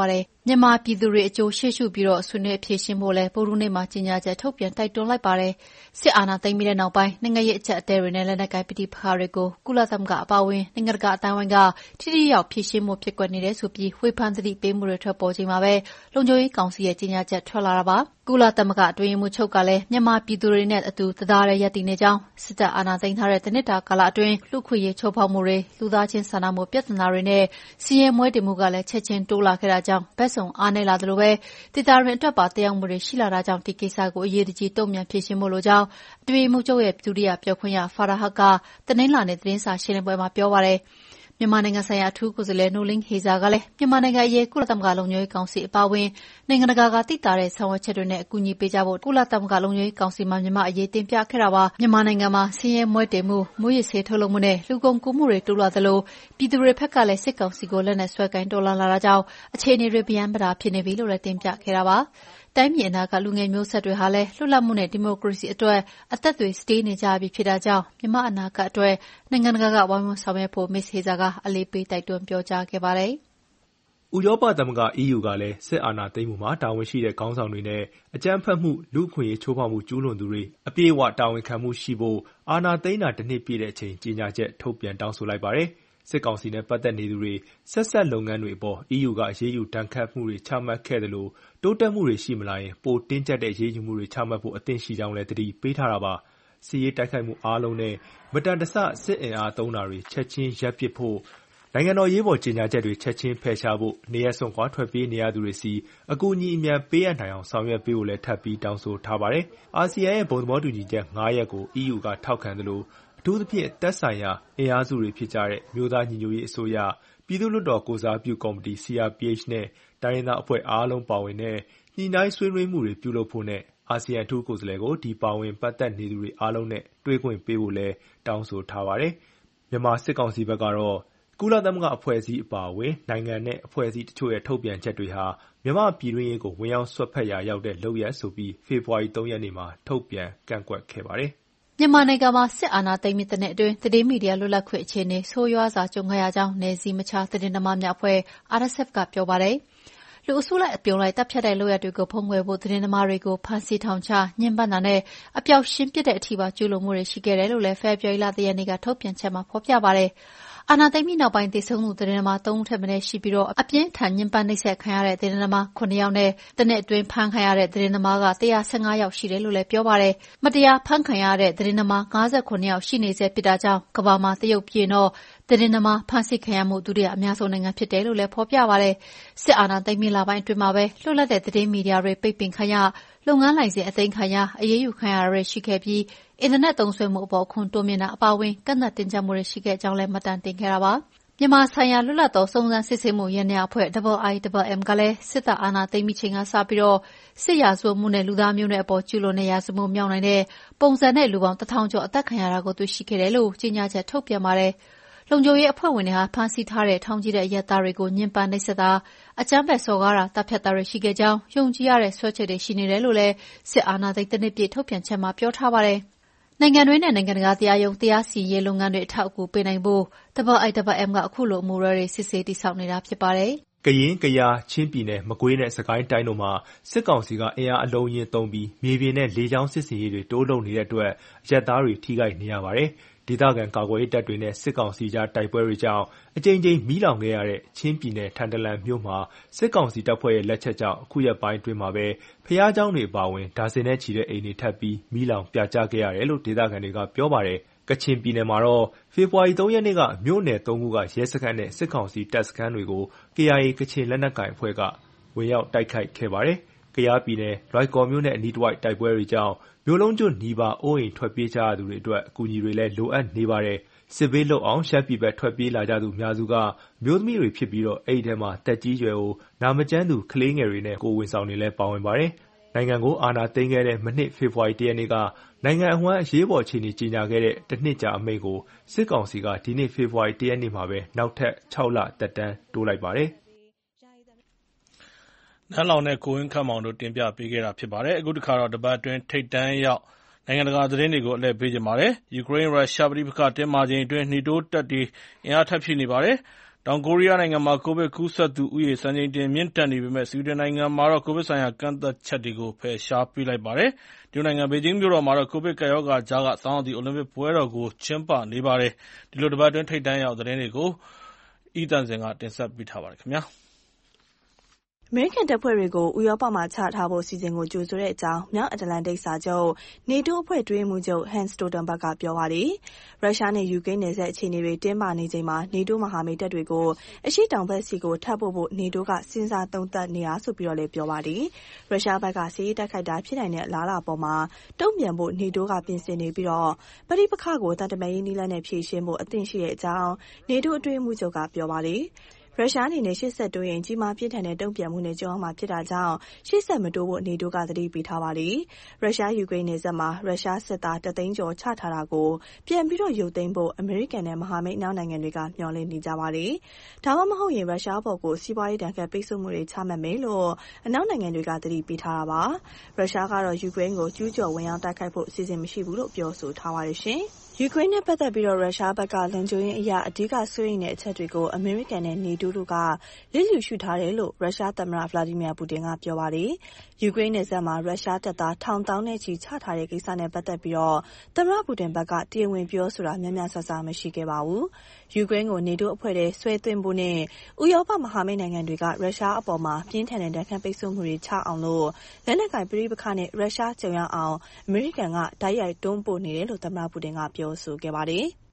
မြန်မာပြည်သူတွေအကျိုးရှေ့ရှုပြီးဆွေးနွေးဖြေရှင်းဖို့လည်းဗုဒ္ဓဟူးနေ့မှာကြေညာချက်ထုတ်ပြန်တိုက်တွန်းလိုက်ပါတယ်။စစ်အာဏာသိမ်းပြီးတဲ့နောက်ပိုင်းနိုင်ငံရေးအကျပ်အတည်းတွေနဲ့လက်နက်ကိုင်ပဋိပက္ခတွေကိုကုလသမဂ္ဂအပါအဝင်နိုင်ငံတကာအသိုင်းအဝိုင်းကထိထိရောက်ဖြေရှင်းမှုဖြစ်ကွက်နေတယ်ဆိုပြီးဝေဖန်သတိပေးမှုတွေထွက်ပေါ်ချိန်မှာပဲလုံခြုံရေးကောင်စီရဲ့ကြေညာချက်ထွက်လာတာပါ။ကုလသမဂ္ဂအတွင်းရေးမှူးချုပ်ကလည်းမြန်မာပြည်သူတွေနဲ့အတူတသားတည်းရပ်တည်နေကြောင်းစစ်တပ်အာဏာသိမ်းထားတဲ့တနှစ်တာကာလအတွင်းလူ့အခွင့်အရေးချိုးဖောက်မှုတွေလူသားချင်းစာနာမှုပြဿနာတွေနဲ့ဆင်းရဲမွဲတေမှုကလည်းချက်ချင်းတိုးလာခဲ့တာကြောင့်ဘက်စုံအားနည်းလာသလိုပဲဒေသတွင်းအတွက်ပါသက်ရောက်မှုတွေရှိလာတာကြောင့်ဒီကိစ္စကိုအရေးတကြီးတုံ့ပြန်ဖြေရှင်းဖို့လိုကြောင်းအတွင်းရေးမှူးချုပ်ရဲ့ဒုတိယပြောခွင့်ရဖာရာဟတ်ကတနင်္လာနေ့သတင်းစာရှင်းလင်းပွဲမှာပြောပါတယ်။မြန်မာနိုင်ငံဆိုင်ရာအထူးကိုယ်စားလှယ်နိုလင်းဟေဇာကလည်းမြန်မာနိုင်ငံအရေးကုလသမဂ္ဂလုံခြုံရေးကောင်စီအပါအဝင်နိုင်ငံတကာကသိတာတဲ့ဆောင်ရွက်ချက်တွေနဲ့အကူအညီပေးကြဖို့ကုလသမဂ္ဂလုံခြုံရေးကောင်စီမှာမြန်မာအရေးတင်ပြခဲ့တာပါ။မြန်မာနိုင်ငံမှာဆင်းရဲမွဲတေမှုမွေးရဆေးထုတ်လုပ်မှုနဲ့လူကုန်ကူးမှုတွေတိုးလာသလိုပြည်သူတွေဘက်ကလည်းစစ်ကောင်စီကိုလက်နက်ဆွဲကိုင်တော်လာတာကြောင့်အခြေအနေတွေဗျမ်းပတာဖြစ်နေပြီလို့လည်းတင်ပြခဲ့တာပါ။တိုင်းပြည်အနာကလူငယ်မျိုးဆက်တွေဟာလည်းလွတ်လပ်မှုနဲ့ဒီမိုကရေစီအတွက်အသက်တွေစတေးနေကြပြီဖြစ်တာကြောင့်မြန်မာအနာဂတ်အတွက်နိုင်ငံတကာကဝိုင်းဝန်းဆောင်ရွက်ဖို့မစ္စဟေဇာကအလေးပေးတိုက်တွန်းပြောကြားခဲ့ပါတယ်။ဥရောပသမဂ္ဂ EU ကလည်းစစ်အာဏာသိမ်းမှုမှာတာဝန်ရှိတဲ့ခေါင်းဆောင်တွေနဲ့အကြမ်းဖက်မှုလူ့အခွင့်အရေးချိုးဖောက်မှုကျူးလွန်သူတွေအပြည့်အဝတာဝန်ခံမှုရှိဖို့အာဏာသိမ်းတာတစ်နှစ်ပြည့်တဲ့အချိန်ကြေညာချက်ထုတ်ပြန်တောင်းဆိုလိုက်ပါတယ်။စစ်ကောင်စီနဲ့ပတ်သက်နေသူတွေဆက်ဆက်လုပ်ငန်းတွေအပေါ် EU ကအရေးယူဒဏ်ခတ်မှုတွေချမှတ်ခဲ့သလိုတိုးတက်မှုတွေရှိမလာရင်ပိုတင်းကျပ်တဲ့အရေးယူမှုတွေချမှတ်ဖို့အသင့်ရှိကြောင်းလည်းသတိပေးထားတာပါ။စစ်ရေးတိုက်ခိုက်မှုအားလုံးနဲ့မတန်တဆစစ်အင်အားသုံးတာတွေချက်ချင်းရပ်ပစ်ဖို့နိုင်ငံတော်ရေးပေါ်ကြေညာချက်တွေချက်ချင်းဖယ်ရှားဖို့နေရပ်စွန့်ခွာထွက်ပြေးနေရသူတွေစီအကူအညီအမြန်ပေးအပ်နိုင်အောင်ဆောင်ရွက်ပေးဖို့လည်းထပ်ပြီးတောင်းဆိုထားပါတယ်။အာဆီယံရဲ့ဘုံသဘောတူညီချက်9ရပ်ကို EU ကထောက်ခံသလိုအထူးသဖြင့်သက်ဆိုင်ရာအင်အားစုတွေဖြစ်ကြတဲ့မြို့သားညီညွတ်ရေးအစိုးရပြည်သူ့လွှတ်တော်ကိုယ်စားပြုကော်မတီ CRPH နဲ့တိုင်းရင်းသားအဖွဲ့အားလုံးပါဝင်တဲ့ညှိနှိုင်းဆွေးနွေးမှုတွေပြုလုပ်ဖို့နဲ့အာဆီယံအထူးကိုယ်စားလှယ်ကိုဒီပါဝင်ပတ်သက်နေသူတွေအားလုံးနဲ့တွေ့ခွင့်ပေးဖို့လည်းတောင်းဆိုထားပါတယ်။မြန်မာစစ်ကောင်စီဘက်ကတော့ကုလသမဂ္ဂအဖွဲ့အစည်းအပါအဝင်နိုင်ငံနဲ့အဖွဲ့အစည်းတချို့ရဲ့ထုတ်ပြန်ချက်တွေဟာမြန်မာပြည်တွင်းရေးကိုဝင်ရောက်စွက်ဖက်ရာရောက်တဲ့လုပ်ရပ်ဆိုပြီးဖေဖော်ဝါရီ3ရက်နေ့မှာထုတ်ပြန်ကန့်ကွက်ခဲ့ပါတယ်။မြန်မာနိုင်ငံမှာစစ်အာဏာသိမ်းပြီးတဲ့နှစ်အတွင်းသတင်းမီဒီယာလွတ်လပ်ခွင့်အခြေအနေဆိုးရွားစွာကြုံခဲ့ရကြောင်းနယ်စည်းမခြားသတင်းသမားများအဖွဲ့ RSF ကပြောပါတယ်။လူအစုလိုက်အပြုံလိုက်တပ်ဖြတ်တဲ့လုပ်ရပ်တွေကိုဖုံးကွယ်ဖို့သတင်းသမားတွေကိုဖမ်းဆီးထောင်ချညှဉ်းပန်းတာနဲ့အပျောက်ရှင်းပစ်တဲ့အထိပါကျူးလွန်မှုတွေရှိခဲ့တယ်လို့လည်းဖေဖော်ဝါရီလ3ရက်နေ့ကထုတ်ပြန်ချက်မှာဖော်ပြပါတယ်။အာဏာသိမ်းပြီးနောက်ပိုင်းသေဆုံးသူသတင်းသမား3ဦးထက်မနည်းရှိပြီးအပြင်းထန်ညှဉ်းပန်းနှိပ်စက်ခံရတဲ့သတင်းသမား9ယောက်နဲ့တနှစ်အတွင်းဖမ်းခံရတဲ့သတင်းသမားက115ယောက်ရှိတယ်လို့လည်းပြောပါတယ်။မတရားဖမ်းခံရတဲ့သတင်းသမား59ယောက်ရှိနေဆဲဖြစ်တာကြောင့်ကမ္ဘာမှာတရုတ်ပြည်တော့သတင်းသမားဖမ်းဆီးခံရမှုဒုတိယအများဆုံးနိုင်ငံဖြစ်တယ်လို့လည်းဖော်ပြပါတယ်။စစ်အာဏာသိမ်းပြီးလပိုင်းအတွင်းမှာပဲလွတ်လပ်တဲ့သတင်းမီဒီယာတွေပိတ်ပင်ခံရလုပ်ငန်းလိုင်စင်အသိမ်းခံရအရေးယူခံရတွေရှိခဲ့ပြီးအင်တာနက်သုံးစွဲမှုအပေါ်ခွန်တိုးမြင့်တာအပါအဝင်ကန့်သတ်တင်ကြပ်မှုတွေရှိခဲ့ကြောင်းလည်းမှတ်တမ်းတင်ခဲ့တာပါ။မြန်မာဆိုင်ရာလွတ်လပ်သောစုံစမ်းစစ်ဆေးမှုရန်များအဖွဲ့ IIMM ကလည်းစစ်တပ်အာဏာသိမ်းပြီးချိန်ကစပြီးစစ်ရာဇဝတ်မှုနဲ့လူသားမျိုးနွယ်အပေါ်ကျူးလွန်တဲ့ရာဇဝတ်မှုမြောက်နိုင်တဲ့ပုံစံနဲ့လူပေါင်း1000ကျော်အသက်ခံရတာကိုတွေ့ရှိခဲ့တယ်လို့ကြေညာချက်ထုတ်ပြန်ပါတယ်။လုံခြုံရေးအဖွဲ့ဝင်တွေဟာဖမ်းဆီးထားတဲ့ထောင်ကြီးတဲ့အရပ်သားတွေကိုညှဉ်းပန်းနှိပ်စက်တာအကြမ်းဖက်စော်ကားတာတပ်ဖြတ်တာတွေရှိခဲ့ကြောင်းယုံကြည်ရတဲ့ဆွဲချက်တွေရှိနေတယ်လို့လည်းစစ်အာဏာသိမ်းတစ်နှစ်ပြည့်ထုတ်ပြန်ချက်မှာပြောထားပါတယ်။နိုင်ငံတွင်းနဲ့နိုင်ငံတကာတရားရုံးတရားစီရင်ရေးလုပ်ငန်းတွေအထောက်အကူပေးနိုင်ဖို့ IIMM ကအခုလိုအမှုတွေစစ်ဆေးတည်ဆောက်နေတာဖြစ်ပါတယ်။ကရင်၊ကယား၊ချင်းပြည်နယ်၊မကွေးနဲ့စစ်ကိုင်းတိုင်းတို့မှာစစ်ကောင်စီကအင်အားအလုံးအရင်းသုံးပြီးမြေပြင်နဲ့လေကြောင်းစစ်ဆင်ရေးတွေတိုးလုပ်နေတဲ့အတွက်အရပ်သားတွေထိခိုက်နေရပါတယ်။ဒေသခံကာကွယ်ရေးတပ်တွေနဲ့စစ်ကောင်စီကြားတိုက်ပွဲတွေကြောင့်အကြိမ်ကြိမ်မီးလောင်ခဲ့ရတဲ့ချင်းပြည်နယ်ထန်တလန်မြို့မှာစစ်ကောင်စီတပ်ဖွဲ့ရဲ့လက်ချက်ကြောင့်အခုရက်ပိုင်းအတွင်းမှာပဲဘုရားကျောင်းတွေအပါအဝင်ဒါဇင်နဲ့ချီတဲ့အိမ်တွေထပ်ပြီးမီးလောင်ပြာကျခဲ့ရတယ်လို့ဒေသခံတွေကပြောပါတယ်။ကချင်ပြည်နယ်မှာတော့ဖေဖော်ဝါရီ3ရက်နေ့ကမြို့နယ်3ခုကရဲစခန်းနဲ့စစ်ကောင်စီတပ်စခန်းတွေကို KIA ကချင်လက်နက်ကိုင်အဖွဲ့ကဝင်ရောက်တိုက်ခိုက်ခဲ့ပါတယ်။ကယားပြည်နယ်လွိုင်ကော်မြို့နဲ့အနီးတစ်ဝိုက်တိုက်ပွဲတွေကြောင့်မြို့လုံးကျွတ်နီးပါးအိုးအိမ်ထွက်ပြေးကြရသူတွေအတွက်အကူအညီတွေလည်းလိုအပ်နေပါတယ်။စစ်ဘေးလွတ်အောင်ရှမ်းပြည်ဘက်ထွက်ပြေးလာကြသူအများစုကအမျိုးသမီးတွေဖြစ်ပြီးအဲဒီထဲမှာသက်ကြီးရွယ်အိုနာမကျန်းသူကလေးငယ်တွေနဲ့ကိုယ်ဝန်ဆောင်တွေလည်းပါဝင်ပါတယ်။နိုင်ငံကိုအာဏာသိမ်းခဲ့တဲ့မနှစ်ဖေဖော်ဝါရီ1ရက်နေ့ကနိုင်ငံအဝှမ်းအရေးပေါ်အခြေအနေကြေညာခဲ့တဲ့တစ်နှစ်ကြာအမိန့်ကိုစစ်ကောင်စီကဒီနေ့ဖေဖော်ဝါရီ1ရက်နေ့မှာပဲနောက်ထပ်6လသက်တမ်းတိုးလိုက်ပါတယ်။နန်းလောင်နဲ့ကိုဝင်းခန့်မောင်တို့တင်ပြပေးခဲ့တာဖြစ်ပါတယ်။အခုတစ်ခါတော့တပတ်အတွင်းထိပ်တန်းရောက်နိုင်ငံတကာသတင်းတွေကိုအလှည့်ပေးချင်ပါတယ်။ယူကရိန်းရုရှားပဋိပက္ခတင်းမာချိန်အတွင်းနေတိုးတပ်တွေအင်အားထပ်ဖြည့်နေပါတယ်။တောင်ကိုရီးယားနိုင်ငံမှာ ကိုဗစ်ကူးစက်သူဦးရေစံချိန်တင်မြင့်တက်နေပေမယ့် ဆွီဒင်နိုင်ငံမှာတော့ ကိုဗစ်ဆိုင်ရာကန့်သတ်ချက်တွေကို ဖယ်ရှားပေးလိုက်ပါတယ်။ တရုတ်နိုင်ငံဘေဂျင်းမြို့တော်မှာတော့ ကိုဗစ်ကပ်ရောဂါကြားက ဆောင်းရာသီအိုလံပစ်ပွဲတော်ကို ကျင်းပနေပါတယ်။ ဒီလိုတပတ်အတွင်းထိပ်တန်းရောက်သတင်းတွေကို ဦးသန့်စင်ကတင်ဆက်ပေးထားပါတယ်။အမေရိကန်တပ်ဖွဲ့တွေကိုဥရောပမှာချထားဖို့အစီအစဉ်ကိုကြိုဆိုတဲ့အကြောင်းမြောက်အတ္တလန်တိတ်စာချုပ် NATO အဖွဲ့အတွင်းရေးမှူးချုပ် Jens Stoltenberg ကပြောပါတယ်။ရုရှားနဲ့ယူကရိန်းနယ်စပ်အခြေအနေတွေတင်းမာနေချိန်မှာ NATO မဟာမိတ်တပ်တွေကိုအရှေ့တောင်ဘက်ဆီထပ်ပို့ဖို့ NATO ကစဉ်းစားသုံးသပ်နေတာဆိုပြီးတော့လည်းပြောပါတယ်။ရုရှားဘက်ကစစ်ရေးတိုက်ခိုက်တာဖြစ်နိုင်တဲ့အလားအလာပေါ်မှာတုံ့ပြန်ဖို့ NATO ကပြင်ဆင်နေပြီးတော့ပဋိပက္ခကိုသံတမန်ရေးနည်းလမ်းနဲ့ဖြေရှင်းဖို့အသင့်ရှိတဲ့အကြောင်း NATO အတွင်းရေးမှူးချုပ်ကပြောပါတယ်။ရုရှားအနေနဲ့ရှေ့ဆက်တိုးရင်ကြီးမားပြင်းထန်တဲ့တုံ့ပြန်မှုနဲ့ကြုံရမှာဖြစ်တာကြောင့်ရှေ့ဆက်မတိုးဖို့ NATO ကသတိပေးထားပါတယ်။ရုရှားယူကရိန်းနယ်စပ်မှာရုရှားစစ်သား1 သိန်းကျော်ချထားတာကိုပြန်ပြီးရုပ်သိမ်းဖို့အမေရိကန်နဲ့မဟာမိတ်နောက်နိုင်ငံတွေကမျှော်လင့်နေကြပါတယ်။ဒါမှမဟုတ်ရင်ရုရှားဘော်ကိုစီးပွားရေးဒဏ်ခတ်ပိတ်ဆို့မှုတွေချမှတ်မယ်လို့အနောက်နိုင်ငံတွေကသတိပေးထားတာပါ။ရုရှားကတော့ယူကရိန်းကိုကျူးကျော်ဝင်ရောက်တိုက်ခိုက်ဖို့အစီအစဉ်မရှိဘူးလို့ပြောဆိုထားပါတယ်ရှင်။ယူကရိန်းနဲ့ပတ်သက်ပြီးရုရှားဘက်ကလုံခြုံရေးအရာအဓိကစိုးရိမ်တဲ့အချက်တွေကိုအမေရိကန်နဲ့ NATO တို့ကလျစ်လျူရှုထားတယ်လို့ရုရှားသမ္မတ Vladimir Putin ကပြောပါတယ်။ယူကရိန်းနယ်စပ်မှာရုရှားတပ်သားထောင်သောင်းနဲ့ချီချထားတဲ့ကိစ္စနဲ့ပတ်သက်ပြီးသမ္မတ Putin ဘက်ကတရားဝင်ပြောဆိုတာများများဆဆမရှိခဲ့ပါဘူး။ယူကရိန်းကို NATO အဖွဲ့ထဲဆွဲသွင်းဖို့နဲ့ဥရောပမဟာမိတ်နိုင်ငံတွေကရုရှားအပေါ်မှာပြင်းထန်တဲ့ဒဏ်ခတ်ပိတ်ဆို့မှုတွေချအောင်လို့လက်နက်ကိုင်ပဋိပက္ခနဲ့ရုရှားကြုံရအောင်အမေရိကန်ကတိုက်ရိုက်တွန်းပို့နေတယ်လို့သမ္မတ Putin ကပြောဆိုခဲ့ပါတယ်။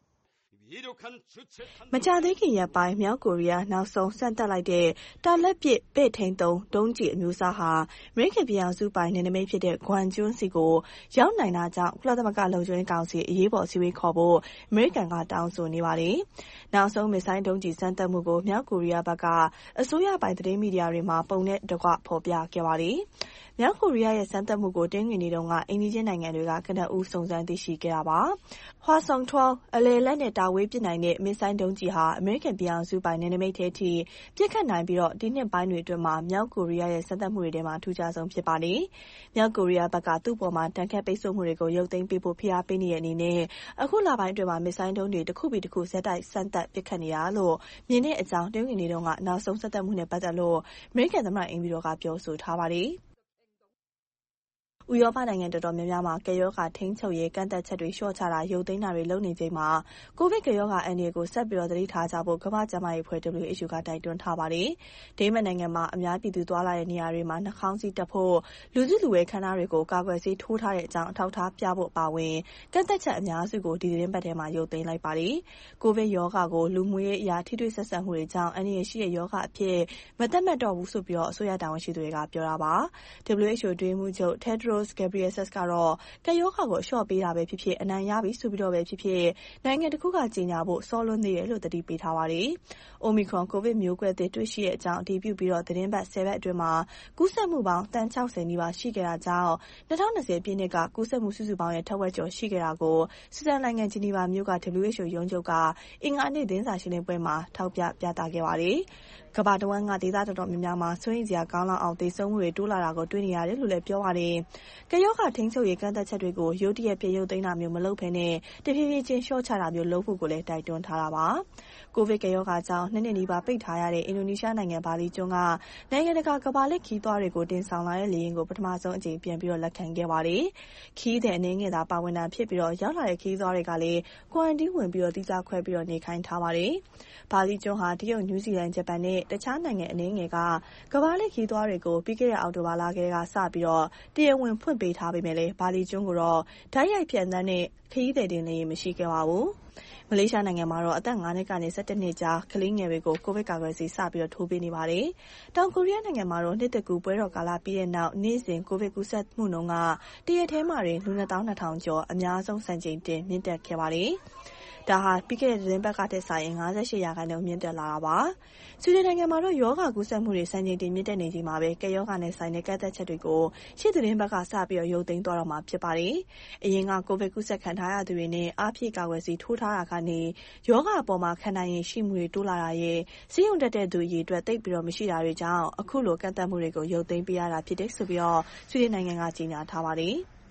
မကြာသေးခင်ရက်ပိုင်းမြောက်ကိုရီးယားနောက်ဆုံးစမ်းသပ်လိုက်တဲ့တာလတ်ပစ်ပဲ့ထိန်းသုံးဒုံးကျည်အမျိုးအစားဟာအမေရိကန်ပြည်ထောင်စုပိုင်နယ်နိမိတ်ဖြစ်တဲ့ဂွမ်ကျွန်းဆီကိုရောက်နိုင်တာကြောင့်ကုလသမဂ္ဂလုံခြုံရေးကောင်စီအရေးပေါ်အစည်းအဝေးခေါ်ဖို့အမေရိကန်ကတောင်းဆိုနေပါတယ်။နောက်ဆုံးမစ်ဆိုင်းဒုံးကျည်စမ်းသပ်မှုကိုမြောက်ကိုရီးယားဘက်ကအစိုးရပိုင်သတင်းမီဒီယာတွေမှာပုံနဲ့တကွဖော်ပြခဲ့ပါတယ်။မြောက်ကိုရီးယားရဲ့စမ်းသပ်မှုကိုတနင်္ဂနွေနေ့တုန်းကအိမ်နီးချင်းနိုင်ငံတွေကကနဦးစုံစမ်းသိရှိခဲ့တာပါ။ဟွာဆုံ12အလယ်လက်နဲ့တာဝေးပစ်နိုင်တဲ့မစ်ဆိုင်းဒုံးကျည်ဟာအမေရိကန်ပြည်ထောင်စုပိုင်နယ်နိမိတ်ထဲထိပြစ်ခတ်နိုင်ပြီးဒီနှစ်ပိုင်းတွေအတွင်းမှာမြောက်ကိုရီးယားရဲ့စမ်းသပ်မှုတွေထဲမှာထူးခြားဆုံးဖြစ်ပါတယ်။မြောက်ကိုရီးယားဘက်ကသူ့ပေါ်မှာတန်ခတ်ပိတ်ဆို့မှုတွေကိုရုပ်သိမ်းပေးဖို့ဖိအားပေးနေတဲ့အနေနဲ့အခုလပိုင်းအတွင်းမှာမစ်ဆိုင်းဒုံးတွေတစ်ခုပြီးတစ်ခုဆက်တိုက်စမ်းသပ်ပစ်ခတ်နေတာလို့မြင်တဲ့အကြောင်းတနင်္ဂနွေနေ့တုန်းကနောက်ဆုံးစမ်းသပ်မှုနဲ့ပတ်သက်လို့အမေရိကန်သမ္မတအိမ်ဖြူတော်ကပြောဆိုထားပါတယ်။ဥရောပနိုင်ငံတော်တော်များများမှာကပ်ရောဂါထိန်းချုပ်ရေးကန့်သတ်ချက်တွေလျှော့ချတာရုပ်သိမ်းတာတွေလုပ်နေချိန်မှာကိုဗစ်ကပ်ရောဂါအန္တရာယ်ကိုဆက်ပြီးသတိထားကြဖို့ကမ္ဘာ့ကျန်းမာရေးအဖွဲ့ WHO ကတိုက်တွန်းထားပါတယ်။ဒိန်းမတ်နိုင်ငံမှာအများပြည်သူသွားလာတဲ့နေရာတွေမှာနှာခေါင်းစည်းတပ်ဖို့လူစုလူဝေးခန်းနာတွေကိုကာကွယ်ဆေးထိုးထားတဲ့အကြောင်းအထောက်အထားပြဖို့ပါဝင်ကန့်သတ်ချက်အများစုကိုဒီသတင်းပတ်ထဲမှာရုပ်သိမ်းလိုက်ပါတယ်။ကိုဗစ်ရောဂါကိုလူမှုရေးအရာထိတွေ့ဆက်ဆံမှုတွေကြောင့်အန္တရာယ်ရှိတဲ့ရောဂါအဖြစ်မသတ်မှတ်တော့ဘူးဆိုပြီးအစိုးရတာဝန်ရှိသူတွေကပြောတာပါ။ WHO အတွင်းရေးမှူးချုပ် Tedros Ghebreyesus ကတော့ကပ်ရောဂါကိုအလျှော့ပေးတာပဲဖြစ်ဖြစ်အနိုင်ရပြီဆိုပြီးပဲဖြစ်ဖြစ်နိုင်ငံတစ်ခုကကြေညာဖို့စောလွန်းသေးတယ်လို့သတိပေးထားပါတယ်။ Omicron ကိုဗစ်မျိုးကွဲသစ်တွေ့ရှိတဲ့အကြောင်းအတည်ပြုပြီးသတင်းပတ်10ပတ်အတွင်းမှာကူးစက်မှုပေါင်းတန်60နီးပါးရှိခဲ့တာကြောင့်2020ပြည့်နှစ်ကကူးစက်မှုစုစုပေါင်းရဲ့ထက်ဝက်ကျော်ရှိခဲ့တာကိုဆွစ်ဇာလန်နိုင်ငံဂျီနီဗာမြို့က WHO ရုံးချုပ်ကအင်္ဂါနေ့သတင်းစာရှင်းလင်းပွဲမှာထောက်ပြပြသခဲ့ပါတယ်။ကမ္ဘာတဝန်းကဒေသတော်တော်များများမှာစိုးရိမ်စရာကောင်းလောက်အောင်သေဆုံးမှုတွေတိုးလာတာကိုတွေ့နေရတယ်လို့လည်းပြောပါတယ်။ကပ်ရောဂါထိန်းချုပ်ရေးကန့်သတ်ချက်တွေကိုရုတ်တရက်ပြေရုပ်သိမ်းတာမျိုးမလုပ်ဘဲနဲ့တဖြည်းဖြည်းချင်းလျှော့ချတာမျိုးလုပ်ဖို့ကိုလည်းတိုက်တွန်းထားတာပါ။ကိုဗစ်ကပ်ရောဂါကြောင့်2နှစ်နီးပါးပိတ်ထားရတဲ့အင်ဒိုနီးရှားနိုင်ငံဘာလီကျွန်းကနိုင်ငံတကာကမ္ဘာလှည့်ခရီးသွားတွေကိုတင်ဆောင်လာတဲ့လေယာဉ်ကိုပထမဆုံးအကြိမ်ပြန်ပြီးလက်ခံခဲ့ပါတယ်။ခရီးသည်အနည်းငယ်သာပါဝင်တာဖြစ်ပြီးရောက်လာတဲ့ခရီးသွားတွေကလည်းကွာရန်တင်းဝင်ပြီးသီးခြားခွဲပြီးနေခိုင်းထားပါတယ်။ဘာလီကျွန်းဟာတရုတ်၊နယူးဇီလန်၊ဂျပန်နဲ့တခြားနိုင်ငံအနည်းငယ်ကကမ္ဘာလှည့်ခရီးသွားတွေကိုပြီးခဲ့တဲ့အောက်တိုဘာလကတည်းကစပြီးတရားဝင်ဖွင့်ပေးထားပေမဲ့လည်းဘာလီကျွန်းကိုတော့တိုက်ရိုက်ပြန်တန်းတဲ့ခရီးသည်တင်လေယာဉ်မရှိခဲ့ပါဘူး။မလေးရှားနိုင်ငံမှာတော့အသက်5နှစ်ကနေ17နှစ်ကြားကလေးငယ်တွေကိုကိုဗစ်ကာကွယ်ဆေးစပြီးထိုးပေးနေပါတယ်။တောင်ကိုရီးယားနိုင်ငံမှာတော့နှစ်သစ်ကူးပွဲတော်ကာလပြီးတဲ့နောက်နေ့စဉ်ကိုဗစ်ကူးစက်မှုနှုန်းကတရက်ထဲမှာလူ22,000ကျော်အများဆုံးစံချိန်တင်မြင့်တက်ခဲ့ပါတယ်။ဒါဟာပြီးခဲ့တဲ့သတင်းပတ်ကထက်စာရင်58%မြင့်တက်လာတာပါ။ဆွီဒင်နိုင်ငံမှာတော့ရောဂါကူးစက်မှုတွေစံချိန်တင်မြင့်တက်နေချိန်မှာပဲကပ်ရောဂါနဲ့ဆိုင်တဲ့ကန့်သတ်ချက်တွေကိုရှေ့သတင်းပတ်ကစပြီးရုပ်သိမ်းသွားတော့မှာဖြစ်ပါတယ်။အရင်ကကိုဗစ်ကူးစက်ခံထားရသူတွေနဲ့အားဖြည့်ကာကွယ်ဆေးထိုးထားတာကနေရောဂါအပေါ်မှာခံနိုင်ရည်ရှိမှုတွေတိုးလာတာရဲ့ဆေးရုံတက်တဲ့သူအရေအတွက်သိပ်ပြီးမရှိတာတွေကြောင့်အခုလိုကန့်သတ်မှုတွေကိုရုပ်သိမ်းပေးရတာဖြစ်တယ်ဆိုပြီးဆွီဒင်နိုင်ငံကကြေညာထားပါတယ်။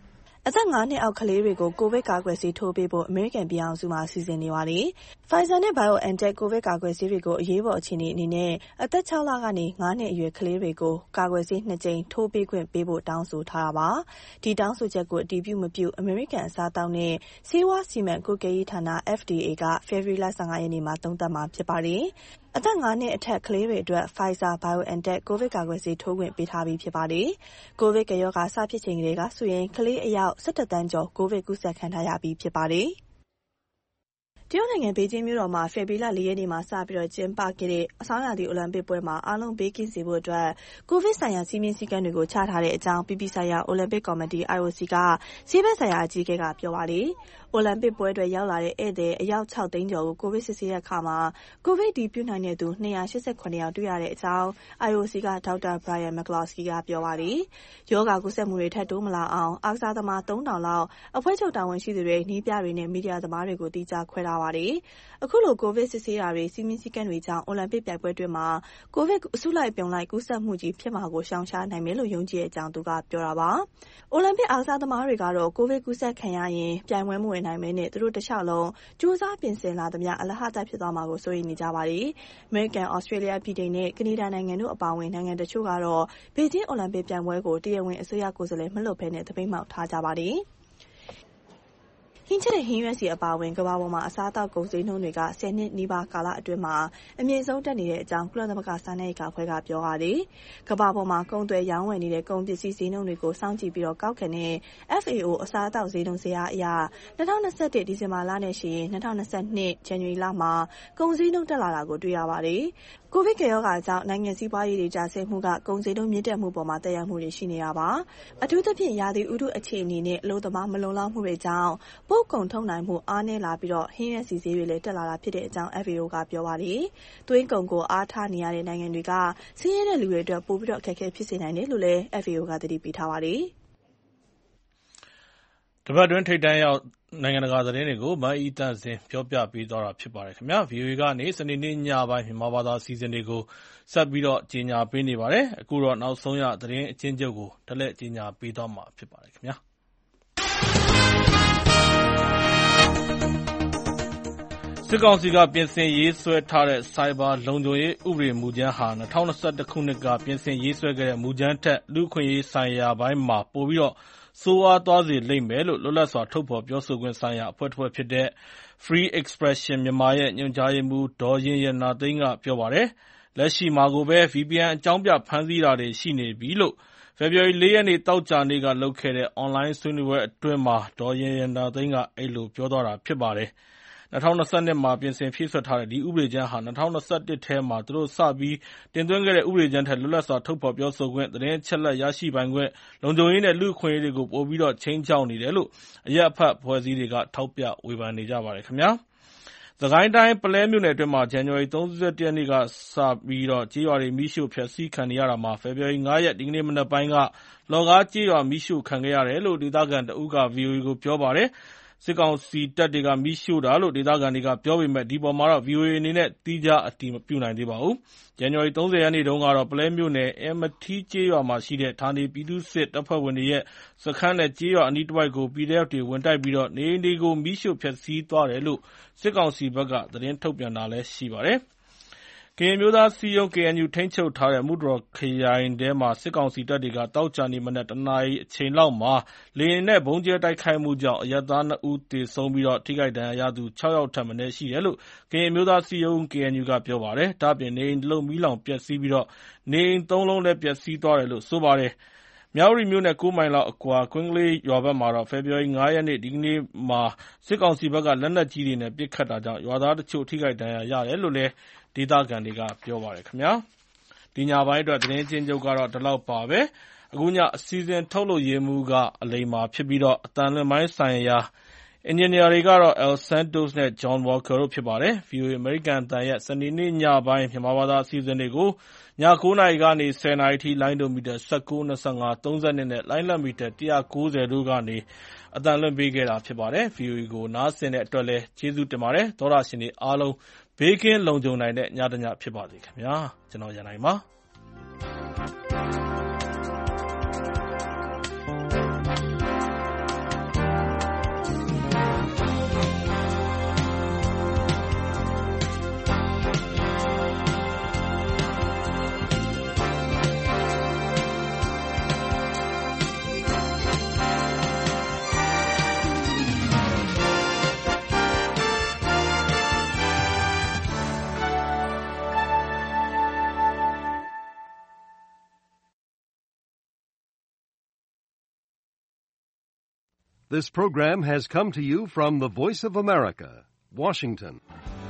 အသက်5နှစ်အောက်ကလေးတွေကိုကိုဗစ်ကာကွယ်ဆေးထိုးပေးဖို့အမေရိကန်ပြည်ထောင်စုမှာစီစဉ်နေပါတယ်။ Pfizer နဲ့ BioNTech ကိုဗစ်ကာကွယ်ဆေးတွေကိုအရေးပေါ်အခြေအနေအနေနဲ့အသက်6လကနေ9နှစ်အရွယ်ကလေးတွေကိုကာကွယ်ဆေး2ကြိမ်ထိုးပေးခွင့်ပေးဖို့တောင်းဆိုထားတာပါ။ဒီတောင်းဆိုချက်ကိုအတည်ပြုမပြုအမေရိကန်အစားအသောက်နဲ့ဆေးဝါးစီမံကွပ်ကဲရေးဌာန FDA က February 15 ရက်နေ့မှာသုံးသပ်မှာဖြစ်ပါတယ်။အသက်5နှစ်အထက်ကလေးတွေအတွက် Pfizer BioNTech ကိုဗစ်ကာကွယ်ဆေးထိုးခွင့်ပေးထားပြီးဖြစ်ပါတယ်။ကိုဗစ်ကရောဂါစဖြစ်ချိန်ကလေးကဆိုရင်ကလေးအယောက်17တန်းကျော်ကိုဗစ်ကူးစက်ခံထားရပြီးဖြစ်ပါတယ်။တရုတ်နိုင်ငံဘေကျင်းမြို့တော်မှာဖေဖော်ဝါရီလ4ရက်နေ့မှာစပြီးကျင်းပခဲ့တဲ့ဆောင်းရာသီအိုလံပစ်ပွဲမှာအားလုံးဘေးကင်းစေဖို့အတွက်ကိုဗစ်ဆိုင်ရာစည်းမျဉ်းစည်းကမ်းတွေကိုချထားတဲ့အကြောင်းပြည်ပဆိုင်ရာအိုလံပစ်ကော်မတီ IOC ကဆေးဘက်ဆိုင်ရာအကြီးအကဲကပြောပါတယ်။အိုလံပစ်ပွဲအတွက်ရောက်လာတဲ့ဧည့်သည်အယောက်6သိန်းကျော်ကိုကိုဗစ်စစ်ဆေးတဲ့အခါမှာကိုဗစ်တည်ပြုနိုင်တဲ့သူ289ယောက်တွေ့ရတဲ့အကြောင်း IOC ကဒေါက်တာ Brian McCloskey ကပြောပါတယ်။ယောဂါကူးစက်မှုတွေထပ်တိုးမလာအောင်အားကစားသမား3000လောက်အဖွဲ့ချုပ်တာဝန်ရှိသူတွေနှီးပြတွေနဲ့မီဒီယာသမားတွေကိုတိကျခွဲထားပါတယ်။အခုလိုကိုဗစ်စစ်ဆေးတာတွေစီမင်းစည်းကမ်းတွေကြောင့်အိုလံပစ်ပြိုင်ပွဲတွေမှာကိုဗစ်အစုလိုက်ပြုံလိုက်ကူးစက်မှုကြီးဖြစ်မှာကိုရှောင်ရှားနိုင်မယ်လို့ယုံကြည်တဲ့အကြောင်းသူကပြောတာပါ။အိုလံပစ်အားကစားသမားတွေကတော့ကိုဗစ်ကူးစက်ခံရရင်ပြိုင်ပွဲမဝင်နိုင်မဲနဲ့သူတို့တစ်လျှောက်လုံးစူးစမ်းပြင်ဆင်လာသမျှအလဟတဖြစ်သွားမှာကိုစိုးရိမ်နေကြပါတယ်။ အမေရိကန်၊ဩစတြေးလျ၊ဗြိတိန်နဲ့ကနေဒါနိုင်ငံတို့အပါအဝင်နိုင်ငံတချို့ကတော့ဘေကျင်းအိုလံပစ်ပြိုင်ပွဲကိုတရားဝင်အစိုးရကိုယ်စားလှယ်မလွှတ်ဘဲနဲ့သပိတ်မှောက်ထားကြပါတယ်။ဟင်းချက်တဲ့ဟင်းရွက်စီအပါအဝင်ကမ္ဘာပေါ်မှာအစားအသောက်ကုန်ဈေးနှုန်းတွေက10နှစ်နီးပါးကာလအတွင်းမှာအမြင့်ဆုံးတက်နေတဲ့အကြောင်းကုလသမဂ္ဂစားနပ်ရိက္ခာအဖွဲ့ကပြောပါတယ်။ကမ္ဘာပေါ်မှာကုန်သွယ်ရောင်းဝယ်နေတဲ့ကုန်ပစ္စည်းဈေးနှုန်းတွေကိုစောင့်ကြည့်ပြီးကောက်ခံတဲ့ FAO အစားအသောက်ဈေးနှုန်းဇယားအရ2021ဒီဇင်ဘာလနဲ့ရှိရင်2022ဇန်နဝါရီလမှာကုန်ဈေးနှုန်းတက်လာတာကိုတွေ့ရပါတယ်။ကိုဗစ်ကရောဂါကြောင့်နိုင်ငံစီးပွားရေးတွေကျဆင်းမှုကကုန်ဈေးနှုန်းမြင့်တက်မှုပေါ်မှာသက်ရောက်မှုတွေရှိနေတာပါ။အထူးသဖြင့်ရာသီဥတုအခြေအနေနဲ့အလုပ်သမားမလုံလောက်မှုတွေကြောင့်ပို့ကုန်ထုတ်နိုင်မှုအားနည်းလာပြီးဟင်းရွက်စီဈေးတွေလည်းတက်လာတာဖြစ်တဲ့အကြောင်း FAO ကပြောပါတယ်။သွင်းကုန်ကိုအားထားနေရတဲ့နိုင်ငံတွေကဆင်းရဲတဲ့လူတွေအတွက်ပိုပြီးအခက်အခဲဖြစ်စေနိုင်တယ်လို့လည်း FAO ကသတိပေးထားပါတယ်။တပတ်တွင်းထိပ်တန်းရောက်နိုင်ငံတကာသတင်းတွေကိုမအီသန့်စင်ပြောပြပေးသွားတာဖြစ်ပါတယ်ခင်ဗျာ။ VOA ကနေစနေနေ့ညပိုင်းမြန်မာဘာသာအစီအစဉ်တွေကိုဆက်ပြီးကြေညာပေးနေပါတယ်။အခုတော့နောက်ဆုံးရသတင်းအကျဉ်းချုပ်ကိုတလက်ကြေညာပေးသွားမှာဖြစ်ပါတယ်ခင်ဗျာ။စစ်ကောင်စီကပြင်ဆင်ရေးဆွဲထားတဲ့ဆိုင်ဘာလုံခြုံရေးဥပဒေမူကြမ်းဟာ2021ခုနှစ်ကပြင်ဆင်ရေးဆွဲခဲ့တဲ့မူကြမ်းထက်လူ့အခွင့်အရေးဆိုင်ရာပိုင်းမှာပိုပြီးဆိုးဝါးသွားစေလိမ့်မယ်လို့လွတ်လပ်စွာထုတ်ဖော်ပြောဆိုခွင့်ဆိုင်ရာအဖွဲ့တစ်ဖွဲ့ဖြစ်တဲ့ Free Expression Myanmar ရဲ့ညွှန်ကြားရေးမှူးဒေါ်ရင်ရနာသိန်းကပြောပါတယ်။လက်ရှိမှာကိုပဲ VPN အကြောင်းပြဖမ်းဆီးတာတွေရှိနေပြီလို့ဖေဖော်ဝါရီ 4 ရက်နေ့သောကြာနေ့ကလုပ်ခဲ့တဲ့အွန်လိုင်းဆွေးနွေးပွဲအတွင်းမှာဒေါ်ရင်ရနာသိန်းကအဲ့လိုပြောသွားတာဖြစ်ပါတယ်။2020မှာပြင်ဆင်ဖြည့်စွက်ထားတဲ့ဒီဥပဒေကြမ်းဟာ2021ထဲမှာသူတို့စပြီးတင်သွင်းခဲ့တဲ့ဥပဒေကြမ်းထက်လွတ်လပ်စွာထုတ်ဖော်ပြောဆိုခွင့်၊သတင်းအချက်အလက်ရရှိပိုင်ခွင့်၊လုံခြုံရေးနဲ့လူ့အခွင့်အရေးတွေကိုပိုပြီးခြိမ်းခြောက်နေတယ်လို့အရပ်ဘက်အဖွဲ့အစည်းတွေကထောက်ပြဝေဖန်နေကြပါတယ်ခင်ဗျာ။စစ်ကိုင်းတိုင်းပုလဲမြို့နယ်အတွင်းမှာဇန်နဝါရီ 31 ရက်နေ့ကစပြီးကျေးရွာတွေမီးရှို့ဖျက်ဆီးခံနေရတာမှာဖေဖော်ဝါရီ 5 ရက်ဒီကနေ့မနက်ပိုင်းကလှော်ကားကျေးရွာမီးရှို့ခံခဲ့ရတယ်လို့ဒေသခံတဦးက VOA ကိုပြောပါတယ်။စစ်ကောင်စီတပ်တွေကမီးရှို့တာလို့ဒေသခံတွေကပြောပေမဲ့ဒီအပေါ်မှာ VOA အနေနဲ့သီးခြားအတည်မပြုနိုင်သေးပါဘူး။ဇန်နဝါရီ 30 ရက်နေ့တုန်းကတော့ပုလဲမြို့နယ်အင်မထီးကျေးရွာမှာရှိတဲ့ဌာနေပြည်သူ့စစ်တပ်ဖွဲ့ဝင်တွေရဲ့စခန်းနဲ့ကျေးရွာအနီးတဝိုက်ကို PDF တွေဝင်တိုက်ပြီးနေအိမ်တွေကိုမီးရှို့ဖျက်ဆီးသွားတယ်လို့စစ်ကောင်စီဘက်ကသတင်းထုတ်ပြန်တာလည်းရှိပါတယ်။ကရင်အမျိုးသားအစည်းအရုံး KNU ထိန်းချုပ်ထားတဲ့မုဒုံခရိုင်ထဲမှာစစ်ကောင်စီတပ်တွေကသောကြာနေ့မနက် 1 နာရီအချိန်လောက်မှာလေယာဉ်နဲ့ဗုံးကြဲတိုက်ခိုက်မှုကြောင့်အရပ်သား 2 ဦးသေဆုံးပြီးထိခိုက်ဒဏ်ရာရသူ 6 ယောက်ထက်မနည်းရှိတယ်လို့ကရင်အမျိုးသားအစည်းအရုံး KNU ကပြောပါတယ်။ဒါ့အပြင်နေအိမ်တစ်လုံးမီးလောင်ပျက်စီးပြီးနေအိမ် 3 လုံးလည်းပျက်စီးသွားတယ်လို့ဆိုပါတယ်။မြဝတီမြို့နဲ့9 မိုင်လောက်အကွာကွင်းကလေးရွာဘက်မှာဖေဖော်ဝါရီ 5 ရက်နေ့ဒီကနေ့မှာစစ်ကောင်စီဘက်ကလက်နက်ကြီးတွေနဲ့ပစ်ခတ်တာကြောင့်ရွာသားတချို့ထိခိုက်ဒဏ်ရာရတယ်လို့လည်းဒေသခံတွေကပြောပါတယ်ခင်ဗျာ။ဒီညပိုင်းအတွက်သတင်းချင်းချုပ်ကတော့ဒီလောက်ပါပဲ။အခုညအစီအစဉ်ထုတ်လုပ်ရေးမှူးကအလိမ္မာဖြစ်ပြီးအတန်လွင်ပိုင်းဆိုင်ရာအင်ဂျင်နီယာတွေကတော့ El Santos နဲ့ John Walker တို့ဖြစ်ပါတယ်။ VOA အမေရိကန်အသံရဲ့စနေနေ့ညပိုင်းမြန်မာဘာသာအစီအစဉ်တွေကိုည 9 နာရီကနေ 10 နာရီထိလိုင်းဒိုမီတာ19, 25, 32 နဲ့လိုင်းလတ်မီတာ190တို့ကနေအသံလွှင့်ပေးခဲ့တာဖြစ်ပါတယ်။ VOA ကိုနားဆင်တဲ့အတွက်လည်းကျေးဇူးတင်ပါတယ်။သောတရှင်တွေအားလုံးဘေးကင်းလုံခြုံနိုင်တဲ့ညတညဖြစ်ပါစေခင်ဗျာ။ကျွန်တော်ရန်နိုင်ပါ။ This program has come to you from the Voice of America, Washington.